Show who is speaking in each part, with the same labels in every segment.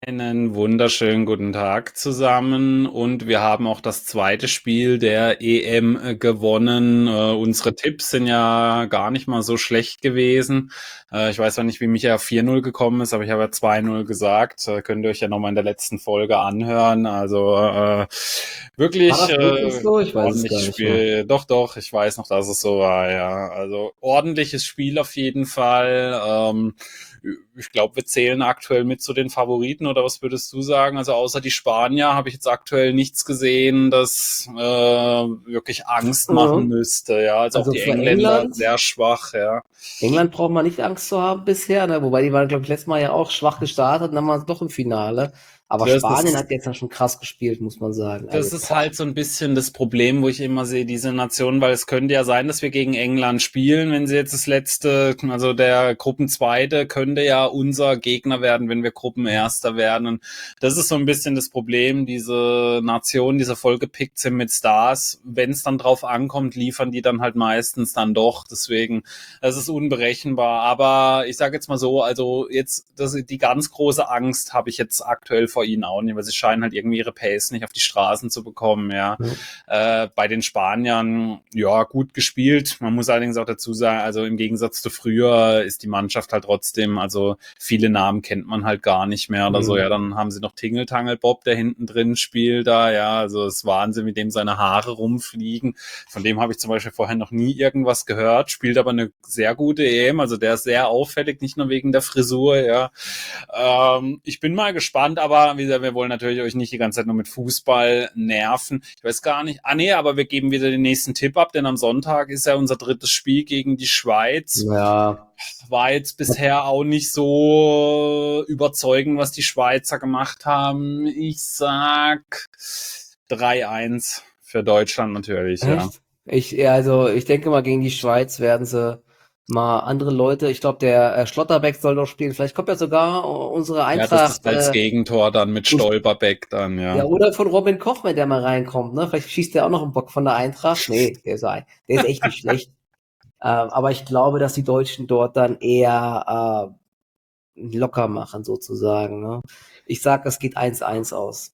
Speaker 1: Einen wunderschönen guten Tag zusammen und wir haben auch das zweite Spiel der EM gewonnen. Unsere Tipps sind ja gar nicht mal so schlecht gewesen. Ich weiß zwar nicht, wie Micha auf 4-0 gekommen ist, aber ich habe ja 2-0 gesagt. Könnt ihr euch ja nochmal in der letzten Folge anhören. Also
Speaker 2: War
Speaker 1: wirklich
Speaker 2: das wirklich so? Ich weiß es gar
Speaker 1: ordentliches
Speaker 2: nicht mehr.
Speaker 1: Spiel. Doch, doch, ich weiß noch, dass es so war, ja. Also ordentliches Spiel auf jeden Fall. Ich glaube, wir zählen aktuell mit zu den Favoriten, oder was würdest du sagen? Also außer die Spanier habe ich jetzt aktuell nichts gesehen, das wirklich Angst machen
Speaker 2: Mhm.
Speaker 1: müsste. Ja, also auch
Speaker 2: Also
Speaker 1: die
Speaker 2: für
Speaker 1: Engländer
Speaker 2: England.
Speaker 1: sehr schwach. Ja,
Speaker 2: England braucht man nicht Angst zu haben bisher, ne? Wobei die waren, glaube ich, letztes Mal ja auch schwach gestartet und dann waren sie doch im Finale. Aber
Speaker 1: das
Speaker 2: Spanien
Speaker 1: ist
Speaker 2: hat jetzt ja schon krass gespielt, muss man sagen.
Speaker 1: Das
Speaker 2: Also,
Speaker 1: ist
Speaker 2: boah.
Speaker 1: halt so ein bisschen das Problem, wo ich immer sehe, diese Nationen, weil es könnte ja sein, dass wir gegen England spielen, wenn sie jetzt das letzte, also der Gruppenzweite könnte ja unser Gegner werden, wenn wir Gruppenerster werden. Und das ist so ein bisschen das Problem, diese Nationen, die so vollgepickt sind mit Stars, wenn es dann drauf ankommt, liefern die dann halt meistens dann doch. Deswegen, es ist unberechenbar. Aber ich sage jetzt mal so, also jetzt, die ganz große Angst habe ich jetzt aktuell vor ihnen auch nicht, weil sie scheinen halt irgendwie ihre Pace nicht auf die Straßen zu bekommen, ja.
Speaker 2: Ja.
Speaker 1: Bei den Spaniern, ja, gut gespielt. Man muss allerdings auch dazu sagen, also im Gegensatz zu früher ist die Mannschaft halt trotzdem, also viele Namen kennt man halt gar nicht mehr oder so. Ja,
Speaker 2: Mhm.
Speaker 1: dann haben sie noch Tingeltangel Bob, der hinten drin spielt da, ja, also es ist Wahnsinn, mit dem seine Haare rumfliegen. Von dem habe ich zum Beispiel vorher noch nie irgendwas gehört, spielt aber eine sehr gute EM, also der ist sehr auffällig, nicht nur wegen der Frisur, ja. Ich bin mal gespannt, aber wie gesagt, wir wollen natürlich euch nicht die ganze Zeit nur mit Fußball nerven. Ich weiß gar nicht. Ah nee, aber wir geben wieder den nächsten Tipp ab, denn am Sonntag ist ja unser drittes Spiel gegen die Schweiz.
Speaker 2: Ja.
Speaker 1: War jetzt bisher auch nicht so überzeugend, was die Schweizer gemacht haben. Ich sag 3-1 für Deutschland natürlich, ja.
Speaker 2: Echt? Ja, also ich denke mal, gegen die Schweiz werden sie mal andere Leute. Ich glaube, der Schlotterbeck soll noch spielen. Vielleicht kommt ja sogar unsere
Speaker 1: Ja, das
Speaker 2: Eintracht.
Speaker 1: ist als Gegentor dann mit Stolperbeck dann,
Speaker 2: Ja,
Speaker 1: ja.
Speaker 2: oder von Robin Koch, wenn der mal reinkommt, ne? Vielleicht schießt der auch noch einen Bock von der Eintracht. Nee, der ist echt nicht schlecht. Aber ich glaube, dass die Deutschen dort dann eher locker machen, sozusagen. Ne? Ich sag, es geht 1-1 aus.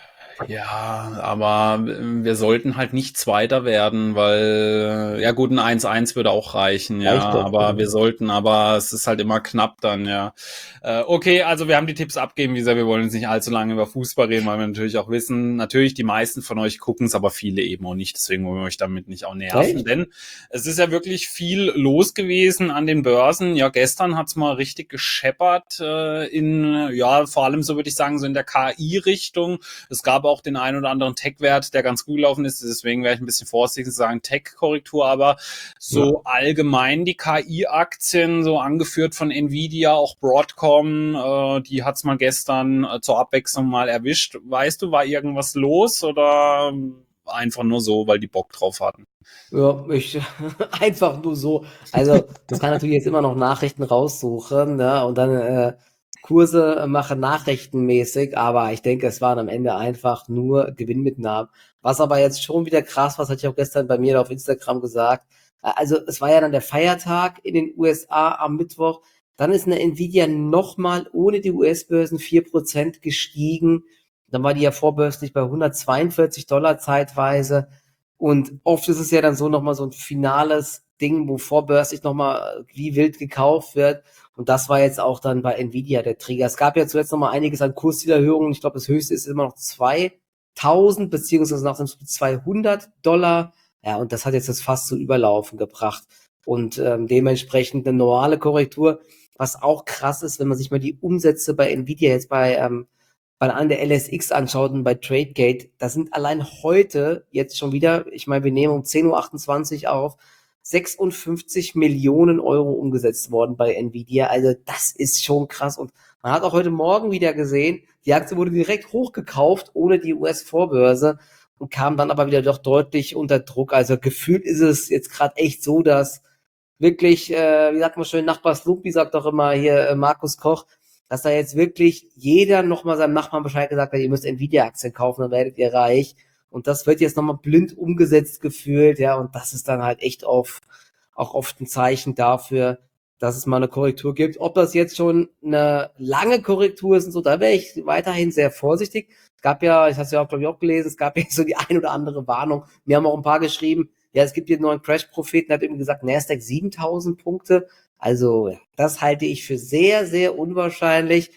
Speaker 1: Ja, aber wir sollten halt nicht Zweiter werden, weil, ja gut, ein 1-1 würde auch reichen, ja,
Speaker 2: Reicht doch,
Speaker 1: aber wir
Speaker 2: genau.
Speaker 1: sollten, aber es ist halt immer knapp dann, ja. Okay, also wir haben die Tipps abgegeben, wie gesagt, wir wollen jetzt nicht allzu lange über Fußball reden, weil wir natürlich auch wissen, natürlich die meisten von euch gucken es, aber viele eben auch nicht, deswegen wollen wir euch damit nicht auch nerven,
Speaker 2: Echt?
Speaker 1: denn es ist ja wirklich viel los gewesen an den Börsen. Ja, gestern hat's mal richtig gescheppert ja, vor allem so würde ich sagen, so in der KI-Richtung. Es gab auch den einen oder anderen Tech-Wert, der ganz gut gelaufen ist. Deswegen wäre ich ein bisschen vorsichtig zu sagen Tech-Korrektur, aber
Speaker 2: Ja.
Speaker 1: so allgemein die KI-Aktien, so angeführt von Nvidia, auch Broadcom, die hat's mal gestern zur Abwechslung mal erwischt. Weißt du, war irgendwas los oder einfach nur so, weil die Bock drauf hatten?
Speaker 2: Ja, einfach nur so. Also, man kann natürlich jetzt immer noch Nachrichten raussuchen, ne, und dann Kurse machen nachrichtenmäßig, aber ich denke, es waren am Ende einfach nur Gewinnmitnahmen. Was aber jetzt schon wieder krass, was hatte ich auch gestern bei mir auf Instagram gesagt. Also, es war ja dann der Feiertag in den USA am Mittwoch. Dann ist eine Nvidia nochmal ohne die US-Börsen 4% gestiegen. Dann war die ja vorbörslich bei 142 Dollar zeitweise. Und oft ist es ja dann so nochmal so ein finales Ding, wo vorbörslich nochmal wie wild gekauft wird. Und das war jetzt auch dann bei Nvidia der Trigger. Es gab ja zuletzt nochmal einiges an Kurszielerhöhungen. Ich glaube, das höchste ist immer noch 2000 beziehungsweise nach dem 200 Dollar. Ja, und das hat jetzt das fast zu Überlaufen gebracht. Und dementsprechend eine normale Korrektur. Was auch krass ist, wenn man sich mal die Umsätze bei Nvidia jetzt bei an der LSX anschaut und bei TradeGate, da sind allein heute jetzt schon wieder, ich meine, wir nehmen um 10:28 Uhr auf, 56 Millionen Euro umgesetzt worden bei Nvidia. Also das ist schon krass. Und man hat auch heute Morgen wieder gesehen, die Aktie wurde direkt hochgekauft, ohne die US-Vorbörse und kam dann aber wieder doch deutlich unter Druck. Also gefühlt ist es jetzt gerade echt so, dass wirklich, wie sagt man schön, Nachbars Lupi sagt doch immer hier Markus Koch, dass da jetzt wirklich jeder nochmal seinem Nachbarn Bescheid gesagt hat, ihr müsst Nvidia-Aktien kaufen, dann werdet ihr reich. Und das wird jetzt nochmal blind umgesetzt gefühlt, ja, und das ist dann halt echt auch oft ein Zeichen dafür, dass es mal eine Korrektur gibt. Ob das jetzt schon eine lange Korrektur ist und so, da wäre ich weiterhin sehr vorsichtig. Es gab ja, ich habe es ja auch, glaube ich, auch gelesen, es gab ja so die ein oder andere Warnung. Mir haben auch ein paar geschrieben, ja, es gibt hier einen neuen Crash-Propheten, hat irgendwie gesagt, Nasdaq 7.000 Punkte. Also, das halte ich für sehr, sehr unwahrscheinlich.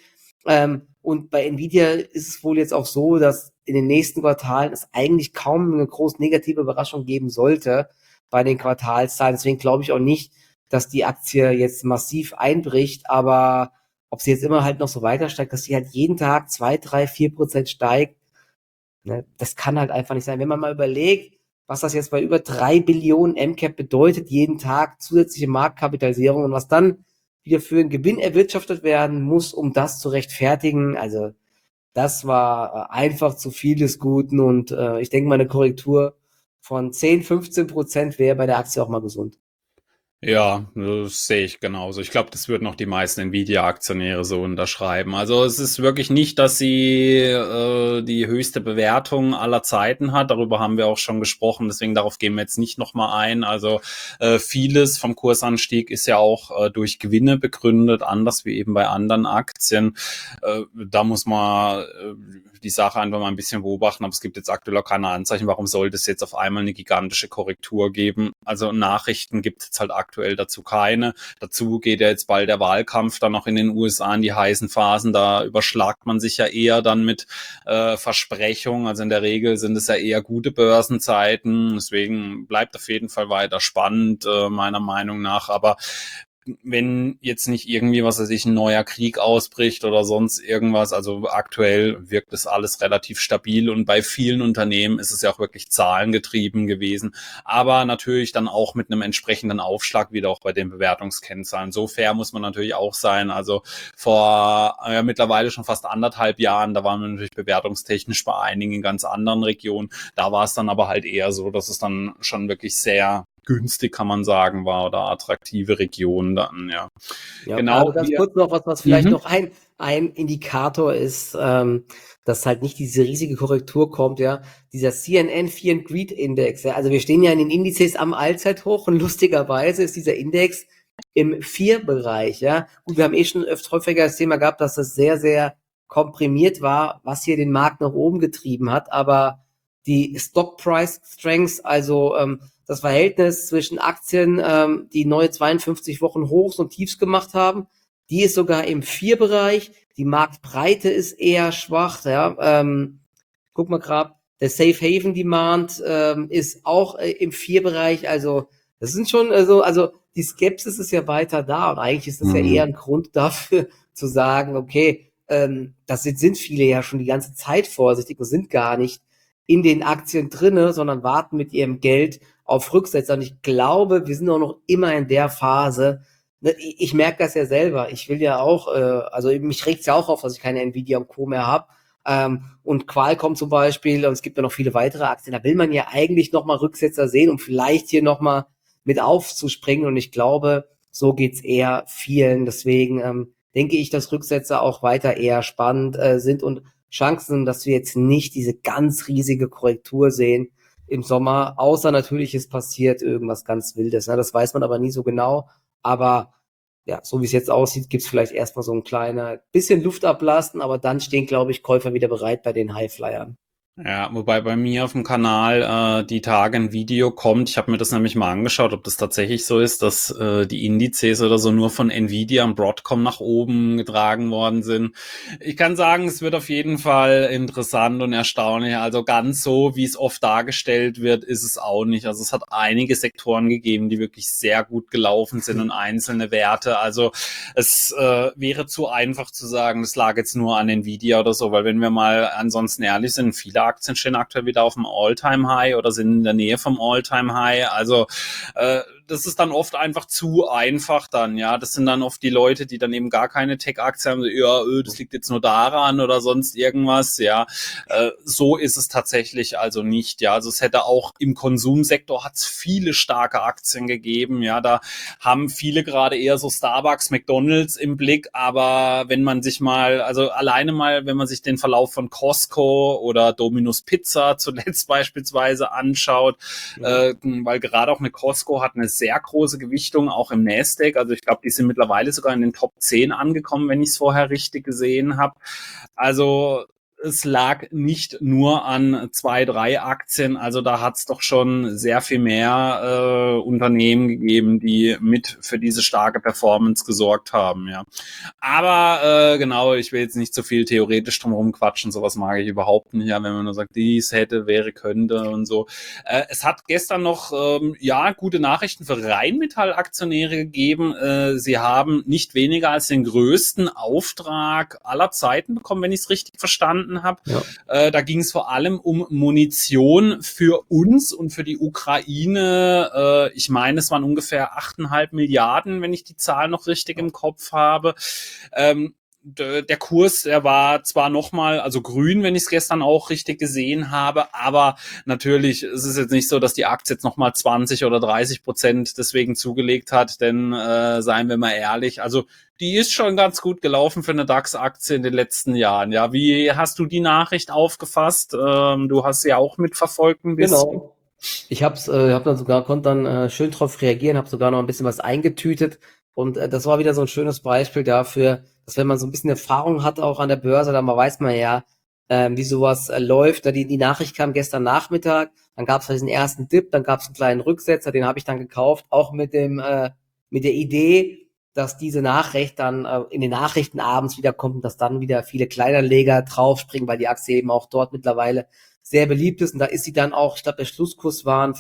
Speaker 2: Und bei Nvidia ist es wohl jetzt auch so, dass in den nächsten Quartalen es eigentlich kaum eine groß negative Überraschung geben sollte bei den Quartalszahlen. Deswegen glaube ich auch nicht, dass die Aktie jetzt massiv einbricht, aber ob sie jetzt immer halt noch so weiter steigt, dass sie halt jeden Tag 2, 3, 4% steigt, ne, das kann halt einfach nicht sein. Wenn man mal überlegt, was das jetzt bei über 3 Billionen MCAP bedeutet, jeden Tag zusätzliche Marktkapitalisierung und was dann wieder für einen Gewinn erwirtschaftet werden muss, um das zu rechtfertigen. Also das war einfach zu viel des Guten und ich denke mal, eine Korrektur von 10, 15% wäre bei der Aktie auch mal gesund.
Speaker 1: Ja, das sehe ich genauso. Ich glaube, das würden auch die meisten Nvidia-Aktionäre so unterschreiben. Also es ist wirklich nicht, dass sie die höchste Bewertung aller Zeiten hat. Darüber haben wir auch schon gesprochen. Deswegen darauf gehen wir jetzt nicht nochmal ein. Also vieles vom Kursanstieg ist ja auch durch Gewinne begründet, anders wie eben bei anderen Aktien. Da muss man die Sache einfach mal ein bisschen beobachten. Aber es gibt jetzt aktuell auch keine Anzeichen. Warum sollte es jetzt auf einmal eine gigantische Korrektur geben? Also Nachrichten gibt es jetzt halt aktuell dazu keine. Dazu geht ja jetzt bald der Wahlkampf dann noch in den USA in die heißen Phasen. Da überschlagt man sich ja eher dann mit Versprechungen. Also in der Regel sind es ja eher gute Börsenzeiten. Deswegen bleibt auf jeden Fall weiter spannend, meiner Meinung nach. Aber wenn jetzt nicht irgendwie, was weiß ich, ein neuer Krieg ausbricht oder sonst irgendwas, also aktuell wirkt es alles relativ stabil und bei vielen Unternehmen ist es ja auch wirklich zahlengetrieben gewesen, aber natürlich dann auch mit einem entsprechenden Aufschlag wieder auch bei den Bewertungskennzahlen. So fair muss man natürlich auch sein. Also vor mittlerweile schon fast 1,5 Jahren, da waren wir natürlich bewertungstechnisch bei einigen ganz anderen Regionen. Da war es dann aber halt eher so, dass es dann schon wirklich sehr günstig, kann man sagen, war oder attraktive Regionen dann, ja.
Speaker 2: Ja,
Speaker 1: Genau.
Speaker 2: also ganz kurz noch was vielleicht noch ein Indikator ist, dass halt nicht diese riesige Korrektur kommt, ja. Dieser CNN Fear and Greed Index, ja. Also wir stehen ja in den Indizes am Allzeithoch und lustigerweise ist dieser Index im 4-Bereich, ja. Gut, wir haben schon öfter häufiger das Thema gehabt, dass das sehr, sehr komprimiert war, was hier den Markt nach oben getrieben hat, aber die Stock Price Strength, also das Verhältnis zwischen Aktien, die neue 52 Wochen Hochs und Tiefs gemacht haben, die ist sogar im 4-Bereich. Die Marktbreite ist eher schwach. Ja, guck mal gerade, der Safe Haven Demand ist auch im 4-Bereich. Also das sind schon also die Skepsis ist ja weiter da und eigentlich ist das ja eher ein Grund dafür zu sagen, okay, das sind viele ja schon die ganze Zeit vorsichtig und sind gar nicht in den Aktien drinne, sondern warten mit ihrem Geld auf Rücksetzer. Und ich glaube, wir sind auch noch immer in der Phase. Ich merke das ja selber. Ich will ja auch, also mich regt's ja auch auf, dass ich keine Nvidia und Co. mehr habe. Und Qualcomm zum Beispiel, und es gibt ja noch viele weitere Aktien, da will man ja eigentlich nochmal Rücksetzer sehen, um vielleicht hier nochmal mit aufzuspringen. Und ich glaube, so geht's eher vielen. Deswegen denke ich, dass Rücksetzer auch weiter eher spannend sind und Chancen, dass wir jetzt nicht diese ganz riesige Korrektur sehen im Sommer, außer natürlich es passiert irgendwas ganz Wildes. Ne? Das weiß man aber nie so genau. Aber ja, so wie es jetzt aussieht, gibt's vielleicht erstmal so ein kleiner bisschen Luft ablassen, aber dann stehen, glaube ich, Käufer wieder bereit bei den Highflyern.
Speaker 1: Ja, wobei bei mir auf dem Kanal die Tage ein Video kommt. Ich habe mir das nämlich mal angeschaut, ob das tatsächlich so ist, dass die Indizes oder so nur von Nvidia und Broadcom nach oben getragen worden sind. Ich kann sagen, es wird auf jeden Fall interessant und erstaunlich. Also ganz so, wie es oft dargestellt wird, ist es auch nicht. Also es hat einige Sektoren gegeben, die wirklich sehr gut gelaufen sind und einzelne Werte. Also es wäre zu einfach zu sagen, das lag jetzt nur an Nvidia oder so, weil wenn wir mal ansonsten ehrlich sind, viele Aktien stehen aktuell wieder auf dem All-Time-High oder sind in der Nähe vom All-Time-High. Also das ist dann oft einfach zu einfach dann, ja. Das sind dann oft die Leute, die dann eben gar keine Tech-Aktien haben, ja, das liegt jetzt nur daran oder sonst irgendwas, ja. So ist es tatsächlich also nicht, ja. Also es hätte auch im Konsumsektor hat's viele starke Aktien gegeben, ja. Da haben viele gerade eher so Starbucks, McDonald's im Blick, aber wenn man sich mal, also alleine mal, wenn man sich den Verlauf von Costco oder Domino's Pizza zuletzt beispielsweise anschaut, weil gerade auch eine Costco hat eine sehr große Gewichtung auch im Nasdaq. Also ich glaube, die sind mittlerweile sogar in den Top 10 angekommen, wenn ich es vorher richtig gesehen habe. Also es lag nicht nur an 2, 3 Aktien, also da hat es doch schon sehr viel mehr Unternehmen gegeben, die mit für diese starke Performance gesorgt haben, ja. Aber genau, ich will jetzt nicht so viel theoretisch drumherum quatschen, sowas mag ich überhaupt nicht, ja, wenn man nur sagt, dies hätte, wäre, könnte und so. Es hat gestern noch gute Nachrichten für Rheinmetall-Aktionäre gegeben. Sie haben nicht weniger als den größten Auftrag aller Zeiten bekommen, wenn ich es richtig verstanden habe. Ja. Da ging es vor allem um Munition für uns und für die Ukraine. Ich meine, es waren ungefähr 8,5 Milliarden, wenn ich die Zahl noch richtig im Kopf habe. Der Kurs, der war zwar nochmal, also grün, wenn ich es gestern auch richtig gesehen habe, aber natürlich ist es jetzt nicht so, dass die Aktie jetzt nochmal 20 oder 30% deswegen zugelegt hat, denn seien wir mal ehrlich, also die ist schon ganz gut gelaufen für eine DAX-Aktie in den letzten Jahren. Ja, wie hast du die Nachricht aufgefasst? Du hast sie ja auch mitverfolgt ein bisschen.
Speaker 2: Genau. Ich konnte dann schön drauf reagieren, habe sogar noch ein bisschen was eingetütet und das war wieder so ein schönes Beispiel dafür, dass wenn man so ein bisschen Erfahrung hat auch an der Börse, dann weiß man ja, wie sowas läuft. Die Nachricht kam gestern Nachmittag, dann gab es diesen ersten Dip, dann gab es einen kleinen Rücksetzer, den habe ich dann gekauft, auch mit der Idee, dass diese Nachricht dann in den Nachrichten abends wieder kommt und dass dann wieder viele Kleinanleger draufspringen, weil die Aktie eben auch dort mittlerweile sehr beliebt ist. Und da ist sie dann auch, ich glaube, der Schlusskurs waren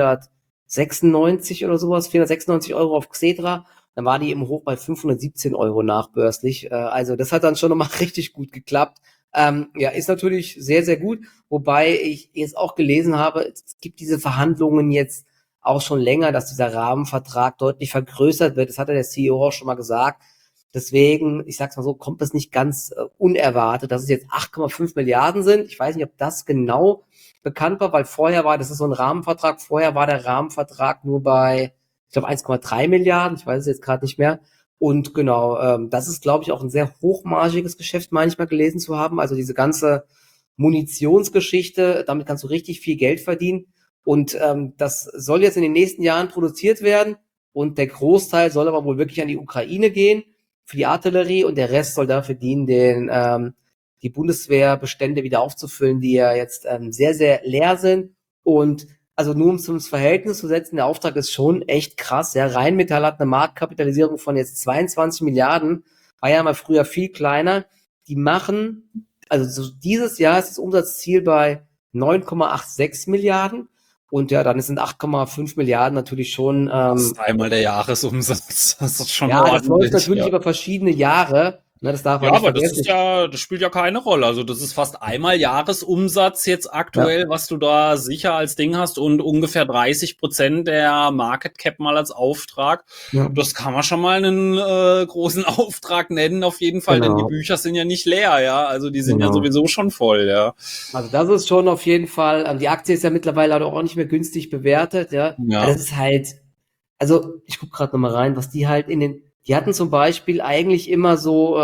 Speaker 2: 496 oder sowas, 496 Euro auf Xetra. Dann war die im Hoch bei 517 Euro nachbörslich. Also das hat dann schon nochmal richtig gut geklappt. Ja, ist natürlich sehr, sehr gut. Wobei ich jetzt auch gelesen habe, es gibt diese Verhandlungen jetzt auch schon länger, dass dieser Rahmenvertrag deutlich vergrößert wird. Das hatte der CEO auch schon mal gesagt. Deswegen, ich sag's mal so, kommt es nicht ganz unerwartet, dass es jetzt 8,5 Milliarden sind. Ich weiß nicht, ob das genau bekannt war, weil das ist so ein Rahmenvertrag, vorher war der Rahmenvertrag nur bei, ich glaube, 1,3 Milliarden, ich weiß es jetzt gerade nicht mehr. Und genau, das ist, glaube ich, auch ein sehr hochmargiges Geschäft, meine ich mal gelesen zu haben. Also diese ganze Munitionsgeschichte, damit kannst du richtig viel Geld verdienen. Und das soll jetzt in den nächsten Jahren produziert werden. Und der Großteil soll aber wohl wirklich an die Ukraine gehen, für die Artillerie. Und der Rest soll dafür dienen, die Bundeswehrbestände wieder aufzufüllen, die ja jetzt sehr, sehr leer sind. Und also nur um es ins Verhältnis zu setzen, der Auftrag ist schon echt krass. Ja, Rheinmetall hat eine Marktkapitalisierung von jetzt 22 Milliarden, war ja mal früher viel kleiner. Die machen, also so dieses Jahr ist das Umsatzziel bei 9,86 Milliarden. Und ja, dann sind 8,5 Milliarden natürlich schon.
Speaker 1: Das ist einmal der Jahresumsatz. Das ist schon
Speaker 2: ja,
Speaker 1: ordentlich.
Speaker 2: Das läuft natürlich über verschiedene Jahre. Ne, das darf man nicht vergessen.
Speaker 1: Das spielt ja keine Rolle. Also das ist fast einmal Jahresumsatz jetzt aktuell, was du da sicher als Ding hast und ungefähr 30% der Market Cap mal als Auftrag. Ja. Das kann man schon mal einen großen Auftrag nennen, auf jeden Fall, denn die Bücher sind ja nicht leer, ja. Also die sind ja sowieso schon voll, ja.
Speaker 2: Also das ist schon auf jeden Fall, die Aktie ist ja mittlerweile auch nicht mehr günstig bewertet, ja. Aber das ist halt, also ich gucke gerade nochmal rein, was die halt die hatten zum Beispiel eigentlich immer so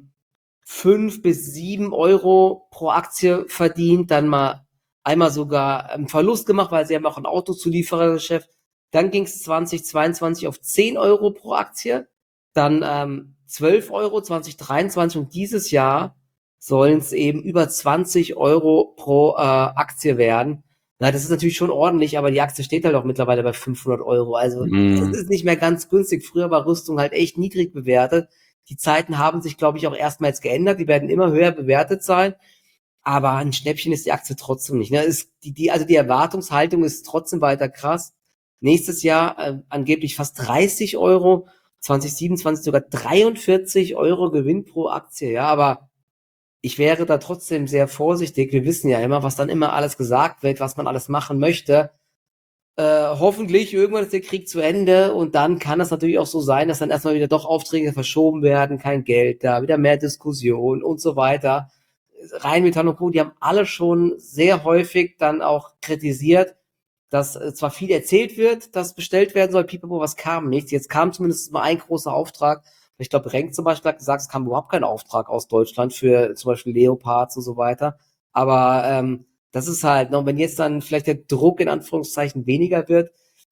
Speaker 2: 5 bis 7 Euro pro Aktie verdient, dann mal einmal sogar einen Verlust gemacht, weil sie haben auch ein Autozulieferergeschäft. Dann ging es 2022 auf 10 Euro pro Aktie, dann 12 Euro 2023 und dieses Jahr sollen es eben über 20 Euro pro Aktie werden. Na, das ist natürlich schon ordentlich, aber die Aktie steht halt auch mittlerweile bei 500 Euro. Also das ist nicht mehr ganz günstig. Früher war Rüstung halt echt niedrig bewertet. Die Zeiten haben sich, glaube ich, auch erstmals geändert. Die werden immer höher bewertet sein. Aber ein Schnäppchen ist die Aktie trotzdem nicht. Ne? Also die Erwartungshaltung ist trotzdem weiter krass. Nächstes Jahr angeblich fast 30 Euro. 2027 sogar 43 Euro Gewinn pro Aktie. Ja, aber ich wäre da trotzdem sehr vorsichtig. Wir wissen ja immer, was dann immer alles gesagt wird, was man alles machen möchte. Hoffentlich irgendwann ist der Krieg zu Ende und dann kann es natürlich auch so sein, dass dann erstmal wieder doch Aufträge verschoben werden, kein Geld da, wieder mehr Diskussion und so weiter. Rheinmetall und Co., die haben alle schon sehr häufig dann auch kritisiert, dass zwar viel erzählt wird, dass bestellt werden soll, pipapo, was kam nichts. Jetzt kam zumindest mal ein großer Auftrag. Ich glaube, Renk zum Beispiel hat gesagt, es kam überhaupt kein Auftrag aus Deutschland für zum Beispiel Leopards und so weiter. Aber das ist halt, wenn jetzt dann vielleicht der Druck in Anführungszeichen weniger wird,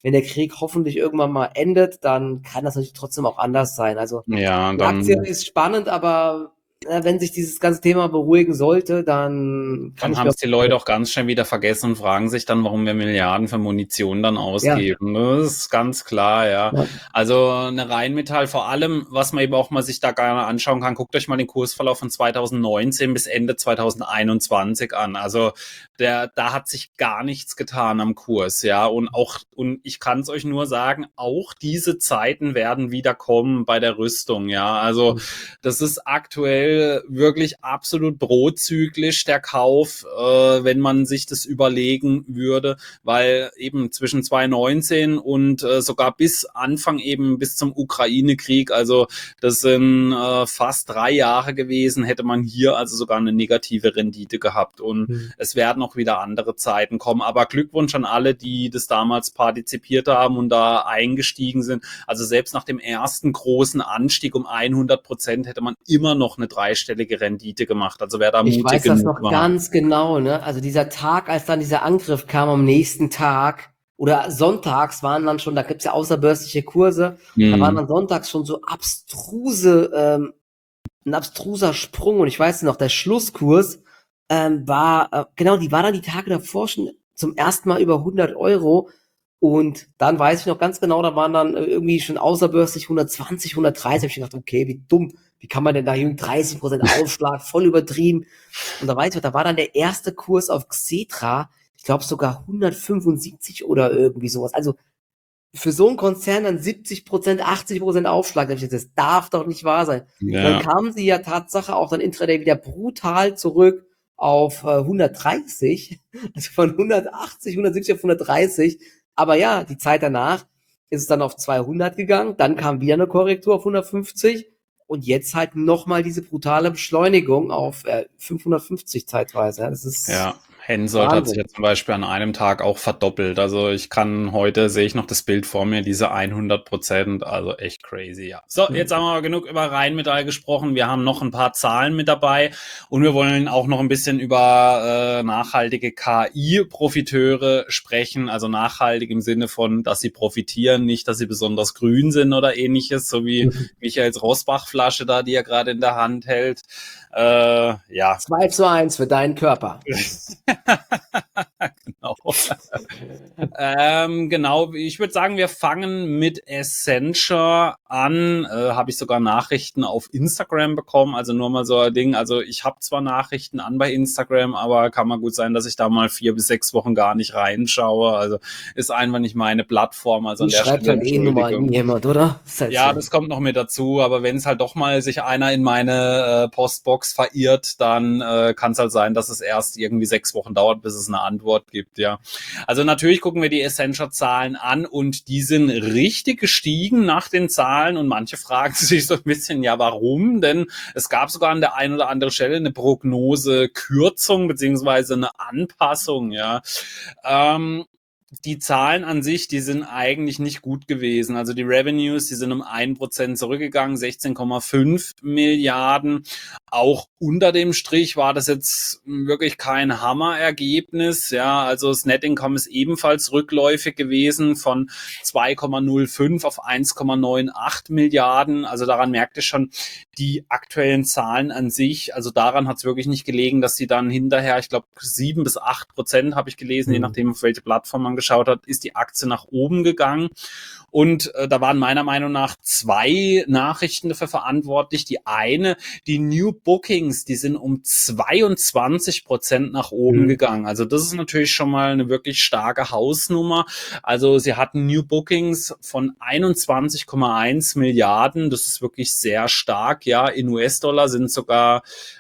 Speaker 2: wenn der Krieg hoffentlich irgendwann mal endet, dann kann das natürlich trotzdem auch anders sein. Also
Speaker 1: Ja,
Speaker 2: die Aktie
Speaker 1: dann
Speaker 2: ist spannend, aber wenn sich dieses ganze Thema beruhigen sollte, dann kann
Speaker 1: Dann
Speaker 2: ich
Speaker 1: haben
Speaker 2: mir
Speaker 1: es die Leute auch ganz schnell wieder vergessen und fragen sich dann, warum wir Milliarden für Munition dann
Speaker 2: ja,
Speaker 1: ausgeben. Das ist ganz klar, ja.
Speaker 2: ja.
Speaker 1: Also eine Rheinmetall, vor allem, was man eben auch mal sich da gerne anschauen kann, guckt euch mal den Kursverlauf von 2019 bis Ende 2021 an. Also da hat sich gar nichts getan am Kurs, ja. Und ich kann es euch nur sagen, auch diese Zeiten werden wieder kommen bei der Rüstung, ja. Also das ist aktuell wirklich absolut brotzyklisch, der Kauf, wenn man sich das überlegen würde, weil eben zwischen 2019 und sogar bis Anfang eben bis zum Ukraine-Krieg, also das sind fast 3 Jahre gewesen, hätte man hier also sogar eine negative Rendite gehabt und es werden auch wieder andere Zeiten kommen, aber Glückwunsch an alle, die das damals partizipiert haben und da eingestiegen sind. Also selbst nach dem ersten großen Anstieg um 100% hätte man immer noch eine dreistellige Rendite gemacht. Also wer da
Speaker 2: Ich
Speaker 1: mutig
Speaker 2: weiß das
Speaker 1: genug
Speaker 2: noch
Speaker 1: war.
Speaker 2: ganz genau, ne? Also dieser Tag, als dann dieser Angriff kam am nächsten Tag oder sonntags waren dann schon, da gibt's ja außerbörsliche Kurse, da waren dann sonntags schon so ein abstruser Sprung und ich weiß noch, der Schlusskurs war, genau, die war dann die Tage davor schon zum ersten Mal über 100 € und dann weiß ich noch ganz genau, da waren dann irgendwie schon außerbörslich 120, 130, hab ich gedacht, okay, wie dumm, wie kann man denn da 30% Aufschlag, voll übertrieben. Und da weiß ich noch, da war dann der erste Kurs auf Xetra, ich glaube sogar 175 oder irgendwie sowas. Also für so einen Konzern dann 70%, 80% Aufschlag. Da hab ich gesagt, das darf doch nicht wahr sein. Und dann
Speaker 1: Ja,
Speaker 2: kamen sie ja Tatsache auch dann intraday wieder brutal zurück auf 130, also von 180, 170 auf 130. Aber ja, die Zeit danach ist es dann auf 200 gegangen, dann kam wieder eine Korrektur auf 150 und jetzt halt nochmal diese brutale Beschleunigung auf 550 zeitweise. Ja, das ist
Speaker 1: ja. Hensoldt hat sich
Speaker 2: Wahnsinn.
Speaker 1: ja zum Beispiel an einem Tag auch verdoppelt. Also sehe ich noch das Bild vor mir, diese 100%, also echt crazy, ja. So, jetzt haben wir genug über Rheinmetall gesprochen. Wir haben noch ein paar Zahlen mit dabei und wir wollen auch noch ein bisschen über nachhaltige KI-Profiteure sprechen. Also nachhaltig im Sinne von, dass sie profitieren, nicht, dass sie besonders grün sind oder ähnliches, so wie Michaels Rosbach-Flasche da, die er gerade in der Hand hält. Ja.
Speaker 2: 2:1 für deinen Körper.
Speaker 1: Genau. Genau, ich würde sagen, wir fangen mit Accenture an. Habe ich sogar Nachrichten auf Instagram bekommen, also nur mal so ein Ding. Also ich habe zwar Nachrichten an bei Instagram, aber kann mal gut sein, dass ich da mal 4 bis 6 Wochen gar nicht reinschaue. Also ist einfach nicht meine Plattform. Also an
Speaker 2: Die
Speaker 1: der
Speaker 2: schreibt
Speaker 1: Stelle
Speaker 2: halt eh nun mal
Speaker 1: Entschuldigung.
Speaker 2: nie jemand, oder? Ist halt
Speaker 1: Ja,
Speaker 2: so.
Speaker 1: das kommt noch mit dazu, aber wenn es halt doch mal sich einer in meine Postbox verirrt, dann kann es halt sein, dass es erst irgendwie 6 Wochen dauert, bis es eine Antwort gibt, ja. Also natürlich gucken wir die Accenture-Zahlen an und die sind richtig gestiegen nach den Zahlen und manche fragen sich so ein bisschen, ja, warum? Denn es gab sogar an der einen oder anderen Stelle eine Prognosekürzung beziehungsweise eine Anpassung, ja. Die Zahlen an sich, die sind eigentlich nicht gut gewesen. Also die Revenues, die sind um 1% zurückgegangen, 16,5 Milliarden. Auch unter dem Strich war das jetzt wirklich kein Hammerergebnis. Ja, also das Net Income ist ebenfalls rückläufig gewesen von 2,05 auf 1,98 Milliarden. Also daran merkt ihr schon, die aktuellen Zahlen an sich, also daran hat es wirklich nicht gelegen, dass sie dann hinterher, ich glaube 7-8% habe ich gelesen, je nachdem auf welche Plattform man geschaut hat, ist die Aktie nach oben gegangen. Und da waren meiner Meinung nach 2 Nachrichten dafür verantwortlich. Die eine, die New Bookings, die sind um 22% nach oben gegangen. Also das ist natürlich schon mal eine wirklich starke Hausnummer. Also sie hatten New Bookings von 21,1 Milliarden. Das ist wirklich sehr stark. Ja, in US-Dollar sind sogar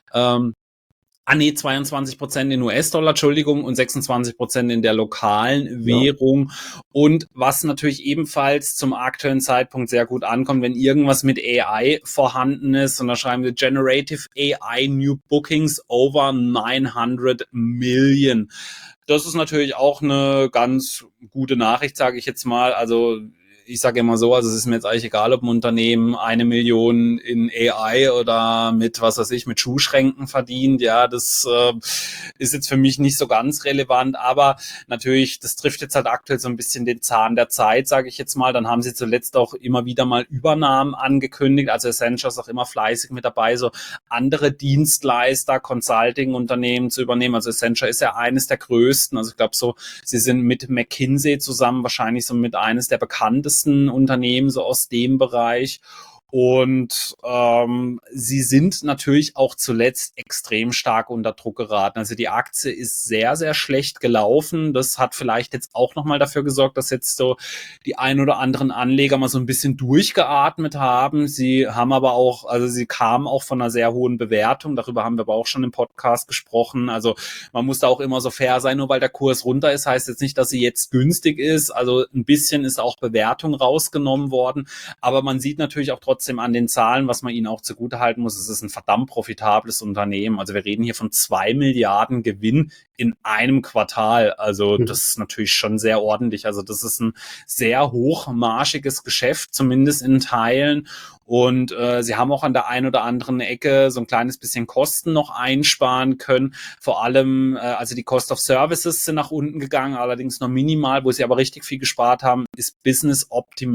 Speaker 1: 22% in US-Dollar, Entschuldigung, und 26% in der lokalen
Speaker 2: Ja.
Speaker 1: Währung. Und was natürlich ebenfalls zum aktuellen Zeitpunkt sehr gut ankommt, wenn irgendwas mit AI vorhanden ist, und da schreiben wir Generative AI New Bookings over 900 Million. Das ist natürlich auch eine ganz gute Nachricht, sage ich jetzt mal. Also ich sage immer so, also es ist mir jetzt eigentlich egal, ob ein Unternehmen 1 Million in AI oder mit, was weiß ich, mit Schuhschränken verdient. Ja, das ist jetzt für mich nicht so ganz relevant, aber natürlich, das trifft jetzt halt aktuell so ein bisschen den Zahn der Zeit, sage ich jetzt mal. Dann haben sie zuletzt auch immer wieder mal Übernahmen angekündigt. Also Accenture ist auch immer fleißig mit dabei, so andere Dienstleister, Consulting-Unternehmen zu übernehmen. Also Accenture ist ja eines der größten. Also ich glaube so, sie sind mit McKinsey zusammen wahrscheinlich so mit eines der bekanntesten Unternehmen so aus dem Bereich. Und sie sind natürlich auch zuletzt extrem stark unter Druck geraten. Also die Aktie ist sehr, sehr schlecht gelaufen. Das hat vielleicht jetzt auch nochmal dafür gesorgt, dass jetzt so die ein oder anderen Anleger mal so ein bisschen durchgeatmet haben. Sie haben aber auch, also sie kamen auch von einer sehr hohen Bewertung. Darüber haben wir aber auch schon im Podcast gesprochen. Also man muss da auch immer so fair sein, nur weil der Kurs runter ist, heißt jetzt nicht, dass sie jetzt günstig ist. Also ein bisschen ist auch Bewertung rausgenommen worden. Aber man sieht natürlich auch trotzdem an den Zahlen, was man ihnen auch zugutehalten muss, es ist ein verdammt profitables Unternehmen. Also wir reden hier von 2 Milliarden Gewinn in einem Quartal. Also das ist natürlich schon sehr ordentlich. Also das ist ein sehr hochmarschiges Geschäft, zumindest in Teilen. Und sie haben auch an der einen oder anderen Ecke so ein kleines bisschen Kosten noch einsparen können. Vor allem, also die Cost of Services sind nach unten gegangen, allerdings nur minimal. Wo sie aber richtig viel gespart haben, ist Business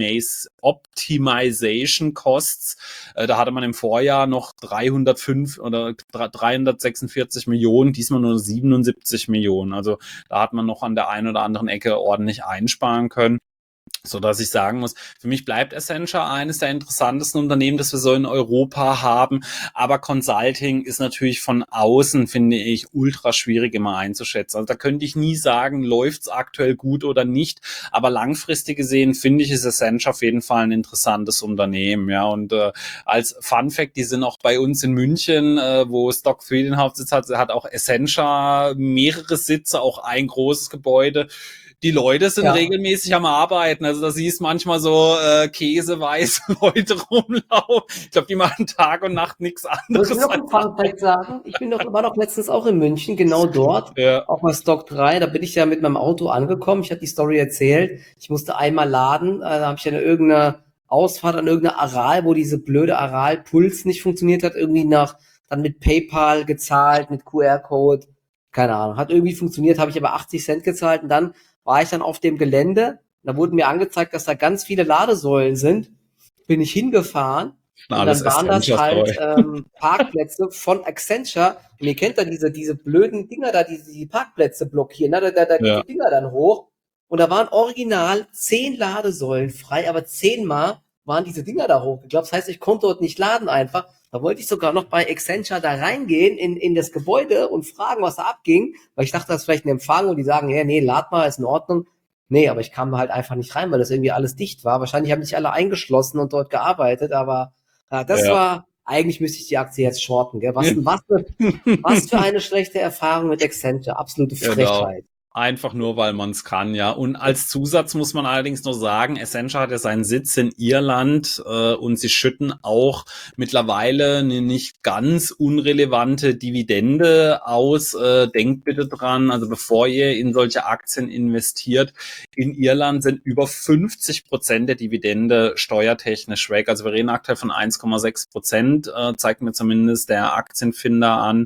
Speaker 1: Optimization Costs. Da hatte man im Vorjahr noch 305 oder 346 Millionen, diesmal nur 77 Millionen. Also da hat man noch an der einen oder anderen Ecke ordentlich einsparen können. So dass ich sagen muss, für mich bleibt Accenture eines der interessantesten Unternehmen, das wir so in Europa haben. Aber Consulting ist natürlich von außen, finde ich, ultra schwierig immer einzuschätzen. Also da könnte ich nie sagen, läuft's aktuell gut oder nicht. Aber langfristig gesehen, finde ich, ist Accenture auf jeden Fall ein interessantes Unternehmen. Ja, und als Fun Fact, die sind auch bei uns in München, wo Stock3 den Hauptsitz hat auch Accenture mehrere Sitze, auch ein großes Gebäude. Die Leute sind regelmäßig am Arbeiten. Also da siehst manchmal so käseweiße Leute rumlaufen. Ich glaube, die machen Tag und Nacht nichts anderes.
Speaker 2: Muss ich noch ein Funfact sagen? War doch letztens auch in München, genau dort, auch bei Stock3. Da bin ich ja mit meinem Auto angekommen. Ich habe die Story erzählt. Ich musste einmal laden. Da habe ich ja irgendeine Ausfahrt an irgendeine Aral, wo diese blöde Aral-Puls nicht funktioniert hat. Irgendwie dann mit PayPal gezahlt, mit QR-Code. Keine Ahnung. Hat irgendwie funktioniert, habe ich aber 80 Cent gezahlt und dann war ich dann auf dem Gelände, da wurde mir angezeigt, dass da ganz viele Ladesäulen sind, bin ich hingefahren und dann waren das halt Parkplätze von Accenture und ihr kennt da diese blöden Dinger da, die Parkplätze blockieren, da die Dinger dann hoch und da waren original 10 Ladesäulen frei, aber 10-mal waren diese Dinger da hochgeklappt, das heißt, ich konnte dort nicht laden einfach. Da wollte ich sogar noch bei Accenture da reingehen in das Gebäude und fragen, was da abging, weil ich dachte, das ist vielleicht ein Empfang und die sagen, ja, nee, lad mal, ist in Ordnung. Nee, aber ich kam da halt einfach nicht rein, weil das irgendwie alles dicht war. Wahrscheinlich haben sich alle eingeschlossen und dort gearbeitet, aber das war, eigentlich müsste ich die Aktie jetzt shorten, gell? Was für eine schlechte Erfahrung mit Accenture, absolute Frechheit.
Speaker 1: Einfach nur, weil man es kann, ja. Und als Zusatz muss man allerdings noch sagen, Accenture hat ja seinen Sitz in Irland und sie schütten auch mittlerweile eine nicht ganz unrelevante Dividende aus. Denkt bitte dran, also bevor ihr in solche Aktien investiert, in Irland sind über 50% der Dividende steuertechnisch weg. Also wir reden aktuell von 1,6%, zeigt mir zumindest der Aktienfinder an.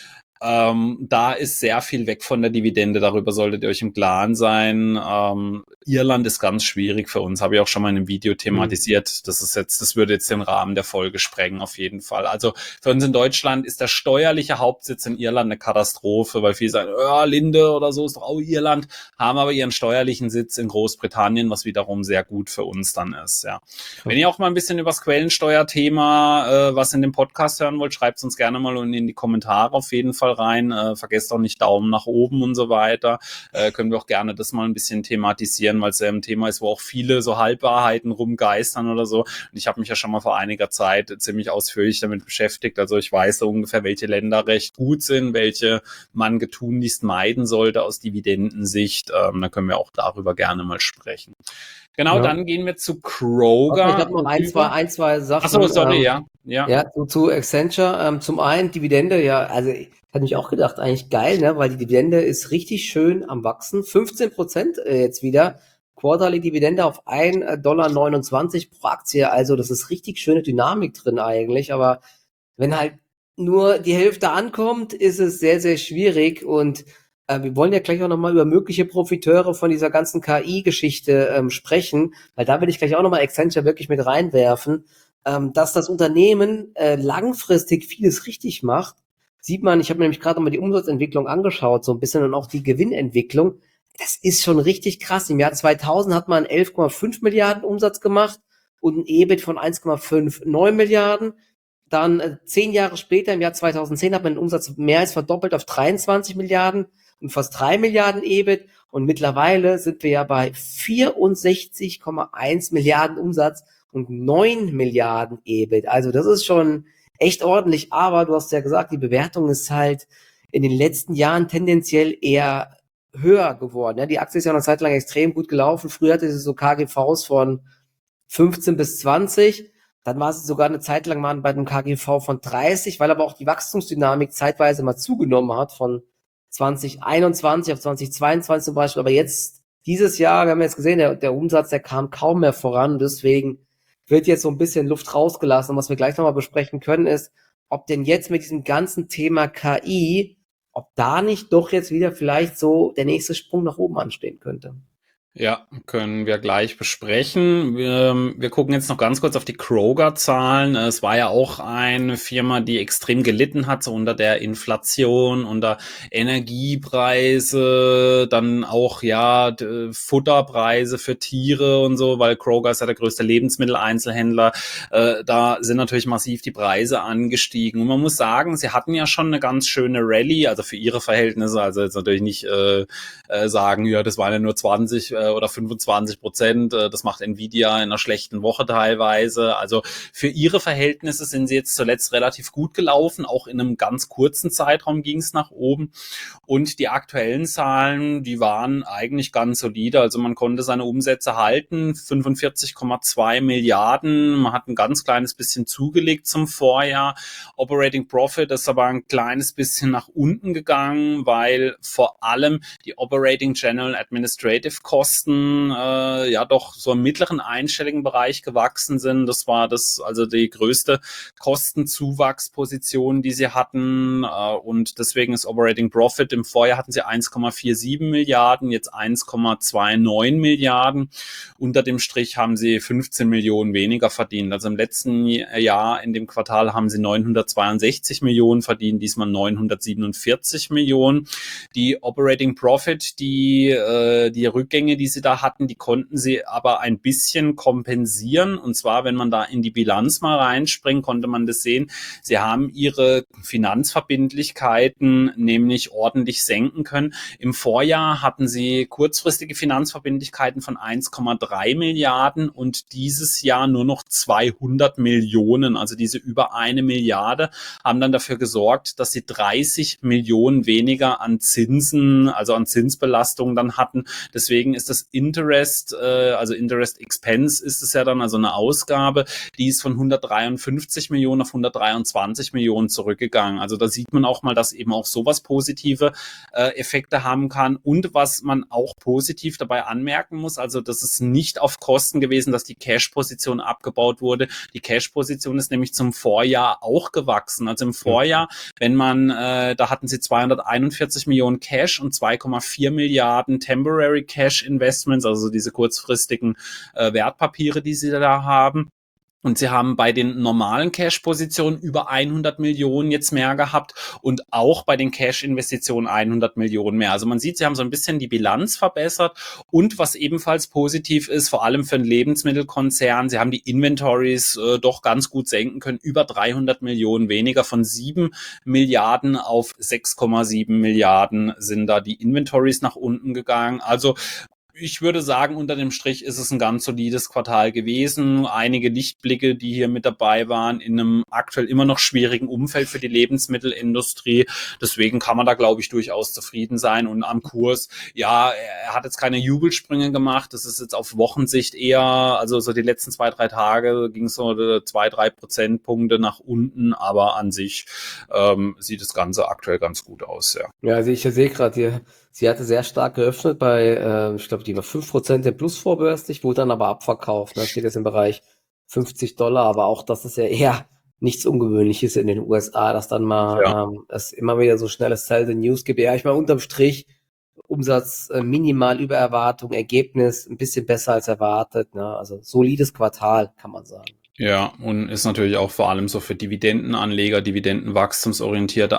Speaker 1: Da ist sehr viel weg von der Dividende, darüber solltet ihr euch im Klaren sein. Irland ist ganz schwierig für uns, habe ich auch schon mal in einem Video thematisiert. Das würde jetzt den Rahmen der Folge sprengen, auf jeden Fall. Also für uns in Deutschland ist der steuerliche Hauptsitz in Irland eine Katastrophe, weil viele sagen, Linde oder so ist doch auch Irland, haben aber ihren steuerlichen Sitz in Großbritannien, was wiederum sehr gut für uns dann ist, ja. Wenn ihr auch mal ein bisschen über das Quellensteuerthema was in dem Podcast hören wollt, schreibt es uns gerne mal in die Kommentare auf jeden Fall rein. Vergesst auch nicht Daumen nach oben und so weiter. Können wir auch gerne das mal ein bisschen thematisieren, weil es ja ein Thema ist, wo auch viele so Halbwahrheiten rumgeistern oder so. Und ich habe mich ja schon mal vor einiger Zeit ziemlich ausführlich damit beschäftigt. Also ich weiß so ungefähr, welche Länder recht gut sind, welche man tunlichst meiden sollte aus Dividendensicht. Da können wir auch darüber gerne mal sprechen. Genau, dann gehen wir zu Kroger.
Speaker 2: Okay, ich habe noch ein, zwei Sachen.
Speaker 1: Achso, sorry,
Speaker 2: Ja, zu Accenture. Zum einen Dividende, ja, also hatte ich auch gedacht, eigentlich geil, ne, weil die Dividende ist richtig schön am Wachsen. 15% jetzt wieder. Quarterly Dividende auf 1,29 $ pro Aktie. Also das ist richtig schöne Dynamik drin eigentlich. Aber wenn halt nur die Hälfte ankommt, ist es sehr, sehr schwierig. Und wir wollen ja gleich auch nochmal über mögliche Profiteure von dieser ganzen KI-Geschichte sprechen, weil da will ich gleich auch nochmal Accenture wirklich mit reinwerfen, dass das Unternehmen langfristig vieles richtig macht. Sieht man, ich habe mir nämlich gerade mal die Umsatzentwicklung angeschaut, so ein bisschen und auch die Gewinnentwicklung. Das ist schon richtig krass. Im Jahr 2000 hat man 11,5 Milliarden Umsatz gemacht und ein EBIT von 1,59 Milliarden. Dann 10 Jahre später, im Jahr 2010, hat man den Umsatz mehr als verdoppelt auf 23 Milliarden und fast 3 Milliarden EBIT. Und mittlerweile sind wir ja bei 64,1 Milliarden Umsatz und 9 Milliarden EBIT. Also das ist schon echt ordentlich. Aber du hast ja gesagt, die Bewertung ist halt in den letzten Jahren tendenziell eher höher geworden. Ja, die Aktie ist ja noch eine Zeit lang extrem gut gelaufen. Früher hatte sie so KGVs von 15 bis 20. Dann war sie sogar eine Zeit lang mal bei einem KGV von 30, weil aber auch die Wachstumsdynamik zeitweise mal zugenommen hat von 2021 auf 2022 zum Beispiel. Aber jetzt, dieses Jahr, wir haben jetzt gesehen, der Umsatz, der kam kaum mehr voran. Deswegen wird jetzt so ein bisschen Luft rausgelassen. Und was wir gleich nochmal besprechen können, ist, ob denn jetzt mit diesem ganzen Thema KI, ob da nicht doch jetzt wieder vielleicht so der nächste Sprung nach oben anstehen könnte.
Speaker 1: Ja, können wir gleich besprechen. Wir gucken jetzt noch ganz kurz auf die Kroger-Zahlen. Es war ja auch eine Firma, die extrem gelitten hat, so unter der Inflation, unter Energiepreise, dann auch ja Futterpreise für Tiere und so, weil Kroger ist ja der größte Lebensmitteleinzelhändler. Da sind natürlich massiv die Preise angestiegen. Und man muss sagen, sie hatten ja schon eine ganz schöne Rallye, also für ihre Verhältnisse, also jetzt natürlich nicht sagen, ja, das waren ja nur 20 oder 25%. Das macht Nvidia in einer schlechten Woche teilweise. Also für ihre Verhältnisse sind sie jetzt zuletzt relativ gut gelaufen. Auch in einem ganz kurzen Zeitraum ging es nach oben. Und die aktuellen Zahlen, die waren eigentlich ganz solide. Also man konnte seine Umsätze halten, 45,2 Milliarden. Man hat ein ganz kleines bisschen zugelegt zum Vorjahr. Operating Profit ist aber ein kleines bisschen nach unten gegangen, weil vor allem die Operating General Administrative Kosten ja doch so im mittleren einstelligen Bereich gewachsen sind. Das war also die größte Kostenzuwachsposition, die sie hatten, und deswegen ist Operating Profit im Vorjahr hatten sie 1,47 Milliarden, jetzt 1,29 Milliarden. Unter dem Strich haben sie 15 Millionen weniger verdient. Also im letzten Jahr in dem Quartal haben sie 962 Millionen verdient, diesmal 947 Millionen. Die Operating Profit, die Rückgänge, die sie da hatten, die konnten sie aber ein bisschen kompensieren. Und zwar, wenn man da in die Bilanz mal reinspringt, konnte man das sehen. Sie haben ihre Finanzverbindlichkeiten nämlich ordentlich senken können. Im Vorjahr hatten sie kurzfristige Finanzverbindlichkeiten von 1,3 Milliarden und dieses Jahr nur noch 200 Millionen. Also diese über 1 Milliarde haben dann dafür gesorgt, dass sie 30 Millionen weniger an Zinsen, also an Zinsbelastungen dann hatten. Deswegen ist das Interest, also Interest Expense ist es ja dann, also eine Ausgabe, die ist von 153 Millionen auf 123 Millionen zurückgegangen. Also da sieht man auch mal, dass eben auch sowas positive Effekte haben kann. Und was man auch positiv dabei anmerken muss, also das ist nicht auf Kosten gewesen, dass die Cash-Position abgebaut wurde. Die Cash-Position ist nämlich zum Vorjahr auch gewachsen. Also im Vorjahr, wenn man, da hatten sie 241 Millionen Cash und 2,4 Milliarden Temporary Cash Investments, also diese kurzfristigen Wertpapiere, die sie da haben. Und sie haben bei den normalen Cash-Positionen über 100 Millionen jetzt mehr gehabt und auch bei den Cash-Investitionen 100 Millionen mehr. Also man sieht, sie haben so ein bisschen die Bilanz verbessert und was ebenfalls positiv ist, vor allem für einen Lebensmittelkonzern, sie haben die Inventories doch ganz gut senken können, über 300 Millionen weniger, von 7 Milliarden auf 6,7 Milliarden sind da die Inventories nach unten gegangen. Also ich würde sagen, unter dem Strich ist es ein ganz solides Quartal gewesen. Einige Lichtblicke, die hier mit dabei waren, in einem aktuell immer noch schwierigen Umfeld für die Lebensmittelindustrie. Deswegen kann man da, glaube ich, durchaus zufrieden sein. Und am Kurs, ja, er hat jetzt keine Jubelsprünge gemacht. Das ist jetzt auf Wochensicht eher, also so die letzten 2-3 Tage ging es so 2-3 Prozentpunkte nach unten. Aber an sich sieht das Ganze aktuell ganz gut aus, ja.
Speaker 2: Ja, also ich sehe gerade hier, sie hatte sehr stark geöffnet bei, ich glaube glaube, die war 5% im Plus vorbörslich, wurde dann aber abverkauft. Da steht jetzt im Bereich $50, aber auch das ist ja eher nichts Ungewöhnliches in den USA, dass dann mal es immer wieder so schnelle Sell the News gibt. Ja, ich meine, unterm Strich Umsatz minimal über Erwartung, Ergebnis ein bisschen besser als erwartet. Ne? Also solides Quartal, kann man sagen.
Speaker 1: Ja, und ist natürlich auch vor allem so für Dividendenanleger, dividendenwachstumsorientierte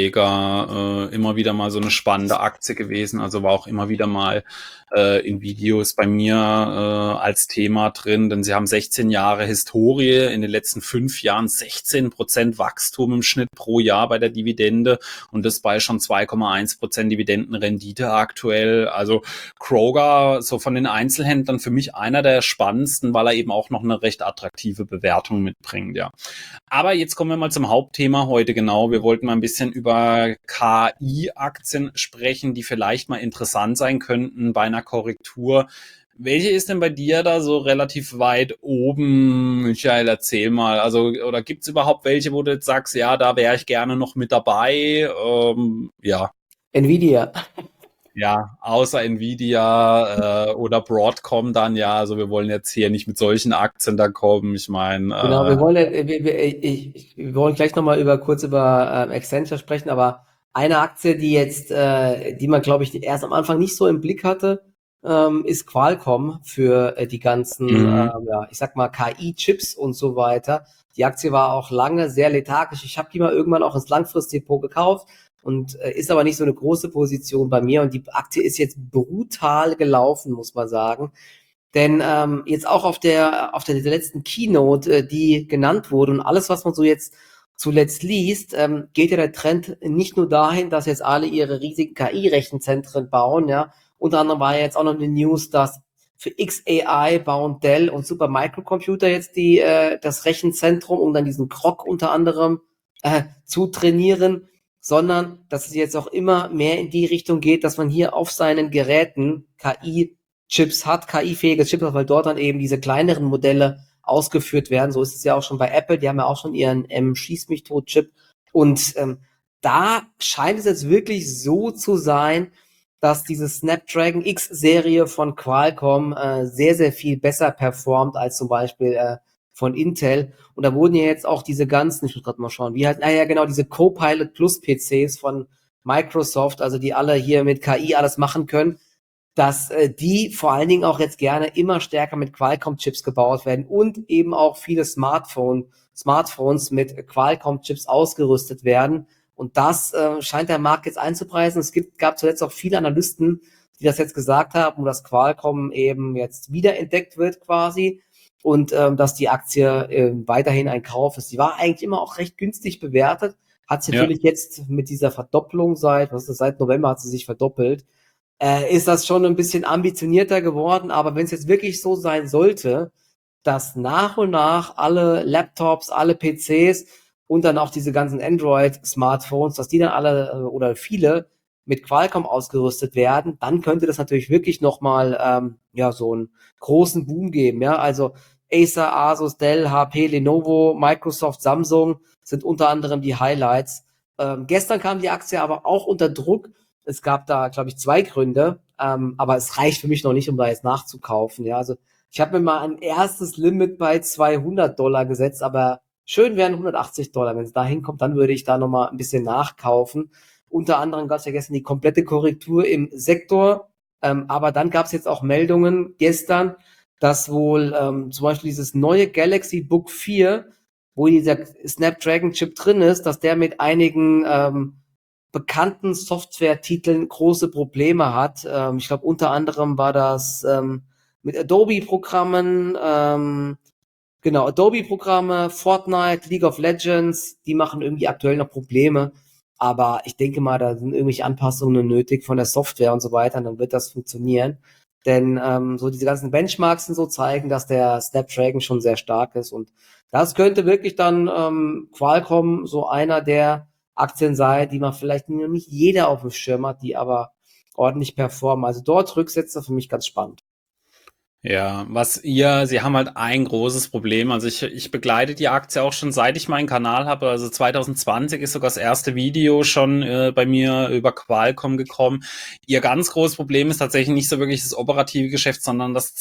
Speaker 1: Anleger immer wieder mal so eine spannende Aktie gewesen. Also war auch immer wieder mal in Videos bei mir als Thema drin, denn sie haben 16 Jahre Historie, in den letzten 5 Jahren 16% Wachstum im Schnitt pro Jahr bei der Dividende und das bei schon 2,1% Dividendenrendite aktuell. Also Kroger, so von den Einzelhändlern für mich einer der spannendsten, weil er eben auch noch eine recht attraktive Bewertung mitbringt, ja. Aber jetzt kommen wir mal zum Hauptthema heute genau. Wir wollten mal ein bisschen über KI-Aktien sprechen, die vielleicht mal interessant sein könnten bei einer Korrektur. Welche ist denn bei dir da so relativ weit oben? Michael, erzähl mal. Also, oder gibt's überhaupt welche, wo du jetzt sagst, ja, da wäre ich gerne noch mit dabei? Ja.
Speaker 2: Nvidia.
Speaker 1: Ja, außer Nvidia oder Broadcom dann, ja, also wir wollen jetzt hier nicht mit solchen Aktien da kommen. Ich meine,
Speaker 2: Genau, wir wollen, wir wollen gleich nochmal kurz über Accenture sprechen, aber eine Aktie, die jetzt, die man, glaube ich, erst am Anfang nicht so im Blick hatte, ist Qualcomm für die ganzen, ja, ich sag mal, KI-Chips und so weiter. Die Aktie war auch lange sehr lethargisch. Ich habe die mal irgendwann auch ins Langfristdepot gekauft und ist aber nicht so eine große Position bei mir. Und die Aktie ist jetzt brutal gelaufen, muss man sagen. Denn jetzt auch auf der letzten Keynote, die genannt wurde und alles, was man so jetzt zuletzt liest, geht ja der Trend nicht nur dahin, dass jetzt alle ihre riesigen KI-Rechenzentren bauen, ja. Unter anderem war ja jetzt auch noch eine News, dass für XAI bauen Dell und Supermicrocomputer jetzt das Rechenzentrum, um dann diesen Grok unter anderem zu trainieren, sondern dass es jetzt auch immer mehr in die Richtung geht, dass man hier auf seinen Geräten KI-Chips hat, KI-fähige Chips, weil dort dann eben diese kleineren Modelle ausgeführt werden. So ist es ja auch schon bei Apple, die haben ja auch schon ihren Schieß-mich-tot-Chip. Und da scheint es jetzt wirklich so zu sein, dass diese Snapdragon X-Serie von Qualcomm sehr, sehr viel besser performt als zum Beispiel von Intel. Und da wurden ja jetzt auch diese ganzen, ich muss gerade mal schauen, wie halt, ja genau, diese Copilot Plus PCs von Microsoft, also die alle hier mit KI alles machen können, dass die vor allen Dingen auch jetzt gerne immer stärker mit Qualcomm-Chips gebaut werden und eben auch viele Smartphones mit Qualcomm-Chips ausgerüstet werden. Und das scheint der Markt jetzt einzupreisen. Gab zuletzt auch viele Analysten, die das jetzt gesagt haben, dass Qualcomm eben jetzt wiederentdeckt wird quasi und dass die Aktie weiterhin ein Kauf ist. Die war eigentlich immer auch recht günstig bewertet, hat sich natürlich jetzt mit dieser Verdopplung seit November hat sie sich verdoppelt, ist das schon ein bisschen ambitionierter geworden. Aber wenn es jetzt wirklich so sein sollte, dass nach und nach alle Laptops, alle PCs und dann auch diese ganzen Android-Smartphones, dass die dann alle oder viele mit Qualcomm ausgerüstet werden, dann könnte das natürlich wirklich nochmal ja, so einen großen Boom geben. Ja, also Acer, Asus, Dell, HP, Lenovo, Microsoft, Samsung sind unter anderem die Highlights. Gestern kam die Aktie aber auch unter Druck. Es gab da, glaube ich, 2 Gründe, aber es reicht für mich noch nicht, um da jetzt nachzukaufen. Ja, also ich habe mir mal ein erstes Limit bei $200 gesetzt, aber schön wären $180. Wenn es da hinkommt, dann würde ich da nochmal ein bisschen nachkaufen. Unter anderem gab es ja gestern die komplette Korrektur im Sektor, aber dann gab es jetzt auch Meldungen gestern, dass wohl zum Beispiel dieses neue Galaxy Book 4, wo dieser Snapdragon-Chip drin ist, dass der mit einigen bekannten Software-Titeln große Probleme hat. Ich glaube, unter anderem war das mit Adobe-Programmen, genau, Adobe-Programme, Fortnite, League of Legends, die machen irgendwie aktuell noch Probleme. Aber ich denke mal, da sind irgendwelche Anpassungen nötig von der Software und so weiter, und dann wird das funktionieren. Denn so diese ganzen Benchmarks sind so zeigen, dass der Snapdragon schon sehr stark ist. Und das könnte wirklich dann Qualcomm so einer der Aktien sein, die man vielleicht nicht jeder auf dem Schirm hat, die aber ordentlich performen. Also dort Rücksetzer für mich ganz spannend.
Speaker 1: Ja, sie haben halt ein großes Problem. Also ich begleite die Aktie auch schon seit ich meinen Kanal habe. Also 2020 ist sogar das erste Video schon bei mir über Qualcomm gekommen. Ihr ganz großes Problem ist tatsächlich nicht so wirklich das operative Geschäft, sondern dass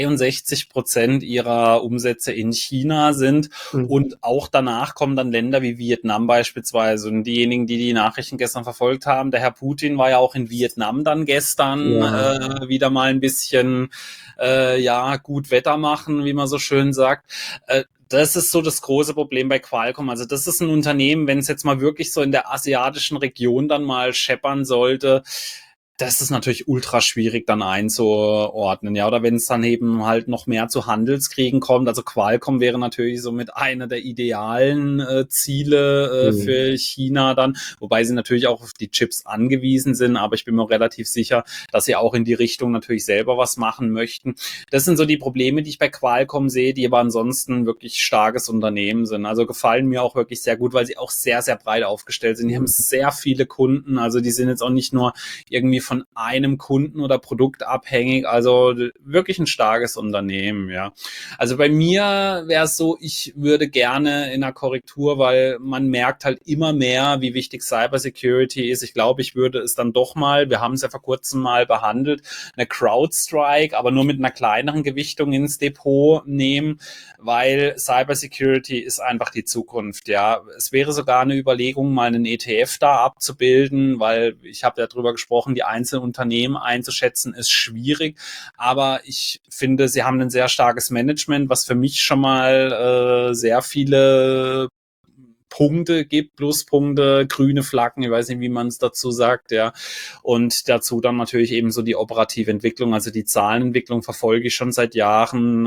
Speaker 1: 62% ihrer Umsätze in China sind.
Speaker 2: Mhm.
Speaker 1: Und auch danach kommen dann Länder wie Vietnam beispielsweise. Und diejenigen, die die Nachrichten gestern verfolgt haben, der Herr Putin war ja auch in Vietnam dann gestern
Speaker 2: Ja.
Speaker 1: wieder mal ein bisschen ja, gut Wetter machen, wie man so schön sagt. Das ist so das große Problem bei Qualcomm. Also das ist ein Unternehmen, wenn es jetzt mal wirklich so in der asiatischen Region dann mal scheppern sollte, das ist natürlich ultra schwierig dann einzuordnen, ja, oder wenn es dann eben halt noch mehr zu Handelskriegen kommt. Also Qualcomm wäre natürlich somit einer der idealen Ziele
Speaker 2: Mhm.
Speaker 1: für China dann, wobei sie natürlich auch auf die Chips angewiesen sind, aber ich bin mir relativ sicher, dass sie auch in die Richtung natürlich selber was machen möchten. Das sind so die Probleme, die ich bei Qualcomm sehe, die aber ansonsten wirklich starkes Unternehmen sind. Also gefallen mir auch wirklich sehr gut, weil sie auch sehr, sehr breit aufgestellt sind. Die haben
Speaker 2: Mhm.
Speaker 1: sehr viele Kunden, also die sind jetzt auch nicht nur irgendwie von einem Kunden oder Produkt abhängig. Also wirklich ein starkes Unternehmen, ja. Also bei mir wäre es so, ich würde gerne in einer Korrektur, weil man merkt halt immer mehr, wie wichtig Cybersecurity ist. Ich glaube, ich würde es dann doch mal, wir haben es ja vor kurzem mal behandelt, eine CrowdStrike, aber nur mit einer kleineren Gewichtung ins Depot nehmen, weil Cybersecurity ist einfach die Zukunft, ja. Es wäre sogar eine Überlegung, mal einen ETF da abzubilden, weil ich habe ja drüber gesprochen, die einzelnen Unternehmen einzuschätzen, ist schwierig, aber ich finde, sie haben ein sehr starkes Management, was für mich schon mal sehr viele Punkte gibt, Pluspunkte, grüne Flaggen, ich weiß nicht, wie man es dazu sagt, ja. Und dazu dann natürlich eben so die operative Entwicklung, also die Zahlenentwicklung verfolge ich schon seit Jahren.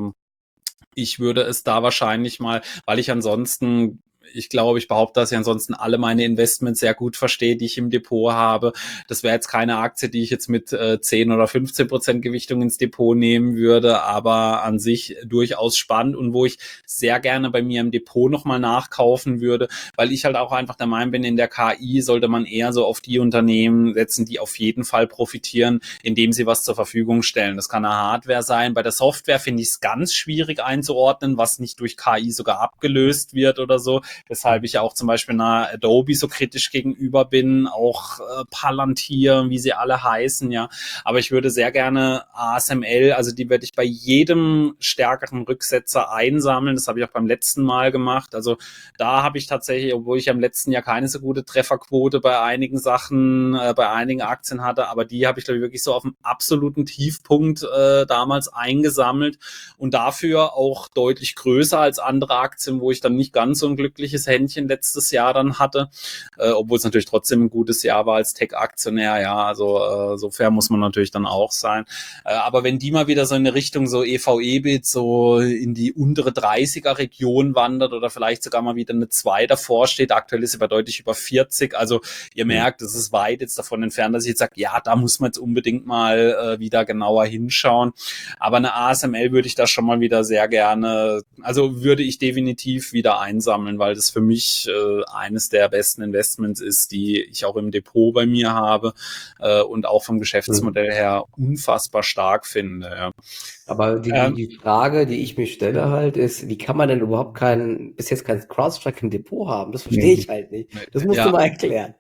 Speaker 1: Ich würde es da wahrscheinlich mal, weil ich ansonsten, ich glaube, ich behaupte, dass ich ansonsten alle meine Investments sehr gut verstehe, die ich im Depot habe. Das wäre jetzt keine Aktie, die ich jetzt mit 10 oder 15% Gewichtung ins Depot nehmen würde, aber an sich durchaus spannend und wo ich sehr gerne bei mir im Depot nochmal nachkaufen würde, weil ich halt auch einfach der Meinung bin, in der KI sollte man eher so auf die Unternehmen setzen, die auf jeden Fall profitieren, indem sie was zur Verfügung stellen. Das kann eine Hardware sein. Bei der Software finde ich es ganz schwierig einzuordnen, was nicht durch KI sogar abgelöst wird oder so. Weshalb ich ja auch zum Beispiel einer Adobe so kritisch gegenüber bin, auch Palantir, wie sie alle heißen, ja. Aber ich würde sehr gerne ASML, also die werde ich bei jedem stärkeren Rücksetzer einsammeln. Das habe ich auch beim letzten Mal gemacht. Also da habe ich tatsächlich, obwohl ich im letzten Jahr keine so gute Trefferquote bei einigen Sachen, bei einigen Aktien hatte, aber die habe ich, glaube ich, wirklich so auf dem absoluten Tiefpunkt damals eingesammelt und dafür auch deutlich größer als andere Aktien, wo ich dann nicht ganz so ein glückliches Händchen letztes Jahr dann hatte, obwohl es natürlich trotzdem ein gutes Jahr war als Tech-Aktionär, ja, also so fair muss man natürlich dann auch sein. Aber wenn die mal wieder so in eine Richtung so EV-EBIT so in die untere 30er-Region wandert oder vielleicht sogar mal wieder eine 2 davor steht, aktuell ist sie bei deutlich über 40, also ihr
Speaker 2: Mhm.
Speaker 1: merkt, es ist weit jetzt davon entfernt, dass ich jetzt sage, ja, da muss man jetzt unbedingt mal wieder genauer hinschauen. Aber eine ASML würde ich da schon mal wieder sehr gerne, also würde ich definitiv wieder einsammeln, weil das für mich eines der besten Investments ist, die ich auch im Depot bei mir habe und auch vom
Speaker 2: Mhm.
Speaker 1: Geschäftsmodell her unfassbar stark finde. Ja.
Speaker 2: Aber die Frage, die ich mir stelle halt, ist, wie kann man denn überhaupt bis jetzt kein CrowdStrike im Depot haben? Das verstehe ich halt nicht. Das musst du
Speaker 1: Ja,
Speaker 2: mal erklären.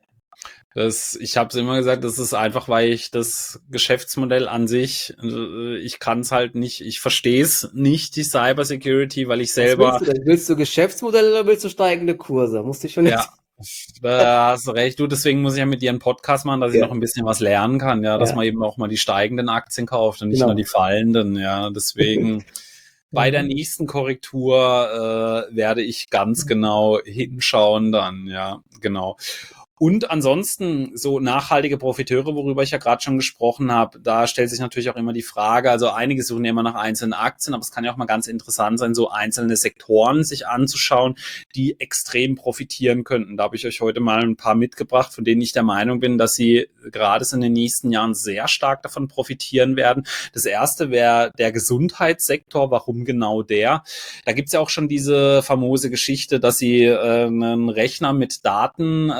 Speaker 1: ich habe es immer gesagt, das ist einfach, weil ich das Geschäftsmodell an sich, ich kann es halt nicht, ich verstehe es nicht, die Cybersecurity, weil ich
Speaker 2: Was willst
Speaker 1: selber,
Speaker 2: du denn? Willst du Geschäftsmodelle oder willst du steigende Kurse? Musst du schon
Speaker 1: ja,
Speaker 2: jetzt.
Speaker 1: da hast du recht, du, deswegen muss ich ja mit dir einen Podcast machen, dass ich
Speaker 2: Ja,
Speaker 1: noch ein bisschen was lernen kann, ja, dass
Speaker 2: ja,
Speaker 1: man eben auch mal die steigenden Aktien kauft und nicht nur die
Speaker 2: genau.
Speaker 1: fallenden, ja, deswegen bei der
Speaker 2: Mhm.
Speaker 1: nächsten Korrektur werde ich ganz genau hinschauen dann, ja, genau. Und ansonsten so nachhaltige Profiteure, worüber ich ja gerade schon gesprochen habe, da stellt sich natürlich auch immer die Frage, also einige suchen ja immer nach einzelnen Aktien, aber es kann ja auch mal ganz interessant sein, so einzelne Sektoren sich anzuschauen, die extrem profitieren könnten. Da habe ich euch heute mal ein paar mitgebracht, von denen ich der Meinung bin, dass sie gerade in den nächsten Jahren sehr stark davon profitieren werden. Das erste wäre der Gesundheitssektor. Warum genau der? Da gibt's ja auch schon diese famose Geschichte, dass sie einen Rechner mit Daten gefüllt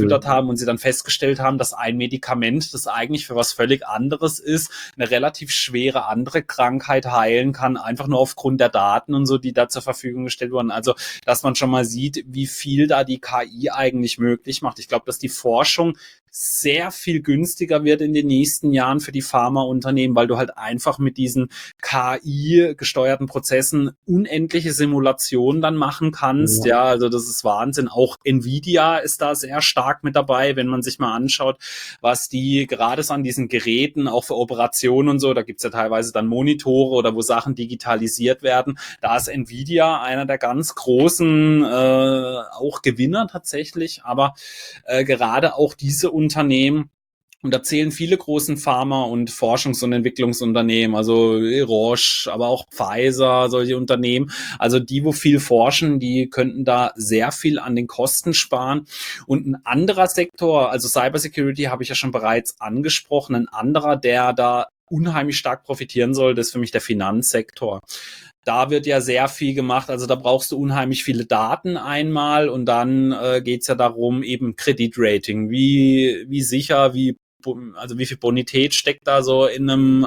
Speaker 1: angefüttert haben und sie dann festgestellt haben, dass ein Medikament, das eigentlich für was völlig anderes ist, eine relativ schwere andere Krankheit heilen kann, einfach nur aufgrund der Daten und so, die da zur Verfügung gestellt wurden. Also, dass man schon mal sieht, wie viel da die KI eigentlich möglich macht. Ich glaube, dass die Forschung sehr viel günstiger wird in den nächsten Jahren für die Pharmaunternehmen, weil du halt einfach mit diesen KI-gesteuerten Prozessen unendliche Simulationen dann machen kannst. Ja, also das ist Wahnsinn. Auch Nvidia ist da sehr stark mit dabei, wenn man sich mal anschaut, was die gerade so an diesen Geräten, auch für Operationen und so, da gibt's ja teilweise dann Monitore oder wo Sachen digitalisiert werden. Da ist Nvidia einer der ganz großen auch Gewinner tatsächlich, aber gerade auch diese Unternehmen, und da zählen viele großen Pharma- und Forschungs- und Entwicklungsunternehmen, also Roche, aber auch Pfizer, solche Unternehmen. Also die, wo viel forschen, die könnten da sehr viel an den Kosten sparen. Und ein anderer Sektor, also Cybersecurity habe ich ja schon bereits angesprochen, ein anderer, der da unheimlich stark profitieren soll, das ist für mich der Finanzsektor. Da wird ja sehr viel gemacht, also da brauchst du unheimlich viele Daten einmal und dann geht's ja darum, eben Kreditrating, wie sicher, also wie viel Bonität steckt da so in einem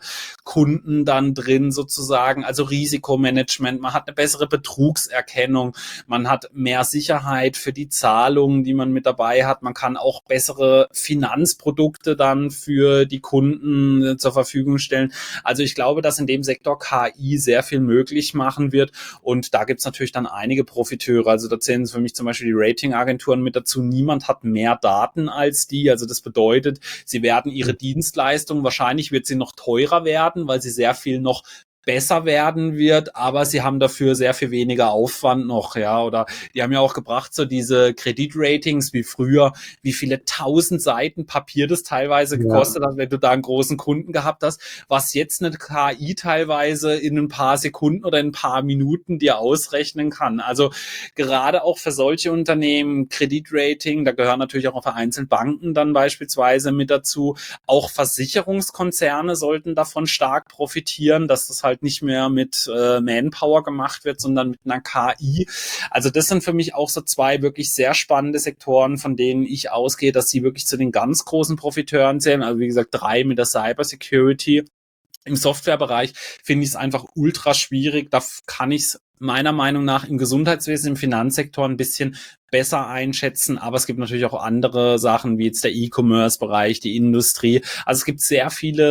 Speaker 1: Kunden dann drin sozusagen, also Risikomanagement, man hat eine bessere Betrugserkennung, man hat mehr Sicherheit für die Zahlungen, die man mit dabei hat, man kann auch bessere Finanzprodukte dann für die Kunden zur Verfügung stellen. Also ich glaube, dass in dem Sektor KI sehr viel möglich machen wird und da gibt's natürlich dann einige Profiteure, also da zählen für mich zum Beispiel die Ratingagenturen mit dazu, niemand hat mehr Daten als die, also das bedeutet, sie werden ihre Dienstleistung, wahrscheinlich wird sie noch teurer werden, weil sie sehr viel noch besser werden wird, aber sie haben dafür sehr viel weniger Aufwand noch, ja, oder die haben ja auch gebracht, so diese Kreditratings wie früher, wie viele 1000 Seiten Papier das teilweise gekostet hat, wenn du da einen großen Kunden gehabt hast, was jetzt eine KI teilweise in ein paar Sekunden oder in ein paar Minuten dir ausrechnen kann. Also gerade auch für solche Unternehmen, Kreditrating, da gehören natürlich auch vereinzelt Banken dann beispielsweise mit dazu, auch Versicherungskonzerne sollten davon stark profitieren, dass das halt nicht mehr mit Manpower gemacht wird, sondern mit einer KI. Also das sind für mich auch so zwei wirklich sehr spannende Sektoren, von denen ich ausgehe, dass sie wirklich zu den ganz großen Profiteuren zählen. Also wie gesagt, 3 mit der Cybersecurity. Im Softwarebereich finde ich es einfach ultra schwierig. Da kann ich es meiner Meinung nach im Gesundheitswesen, im Finanzsektor ein bisschen besser einschätzen, aber es gibt natürlich auch andere Sachen, wie jetzt der E-Commerce-Bereich, die Industrie. Also es gibt sehr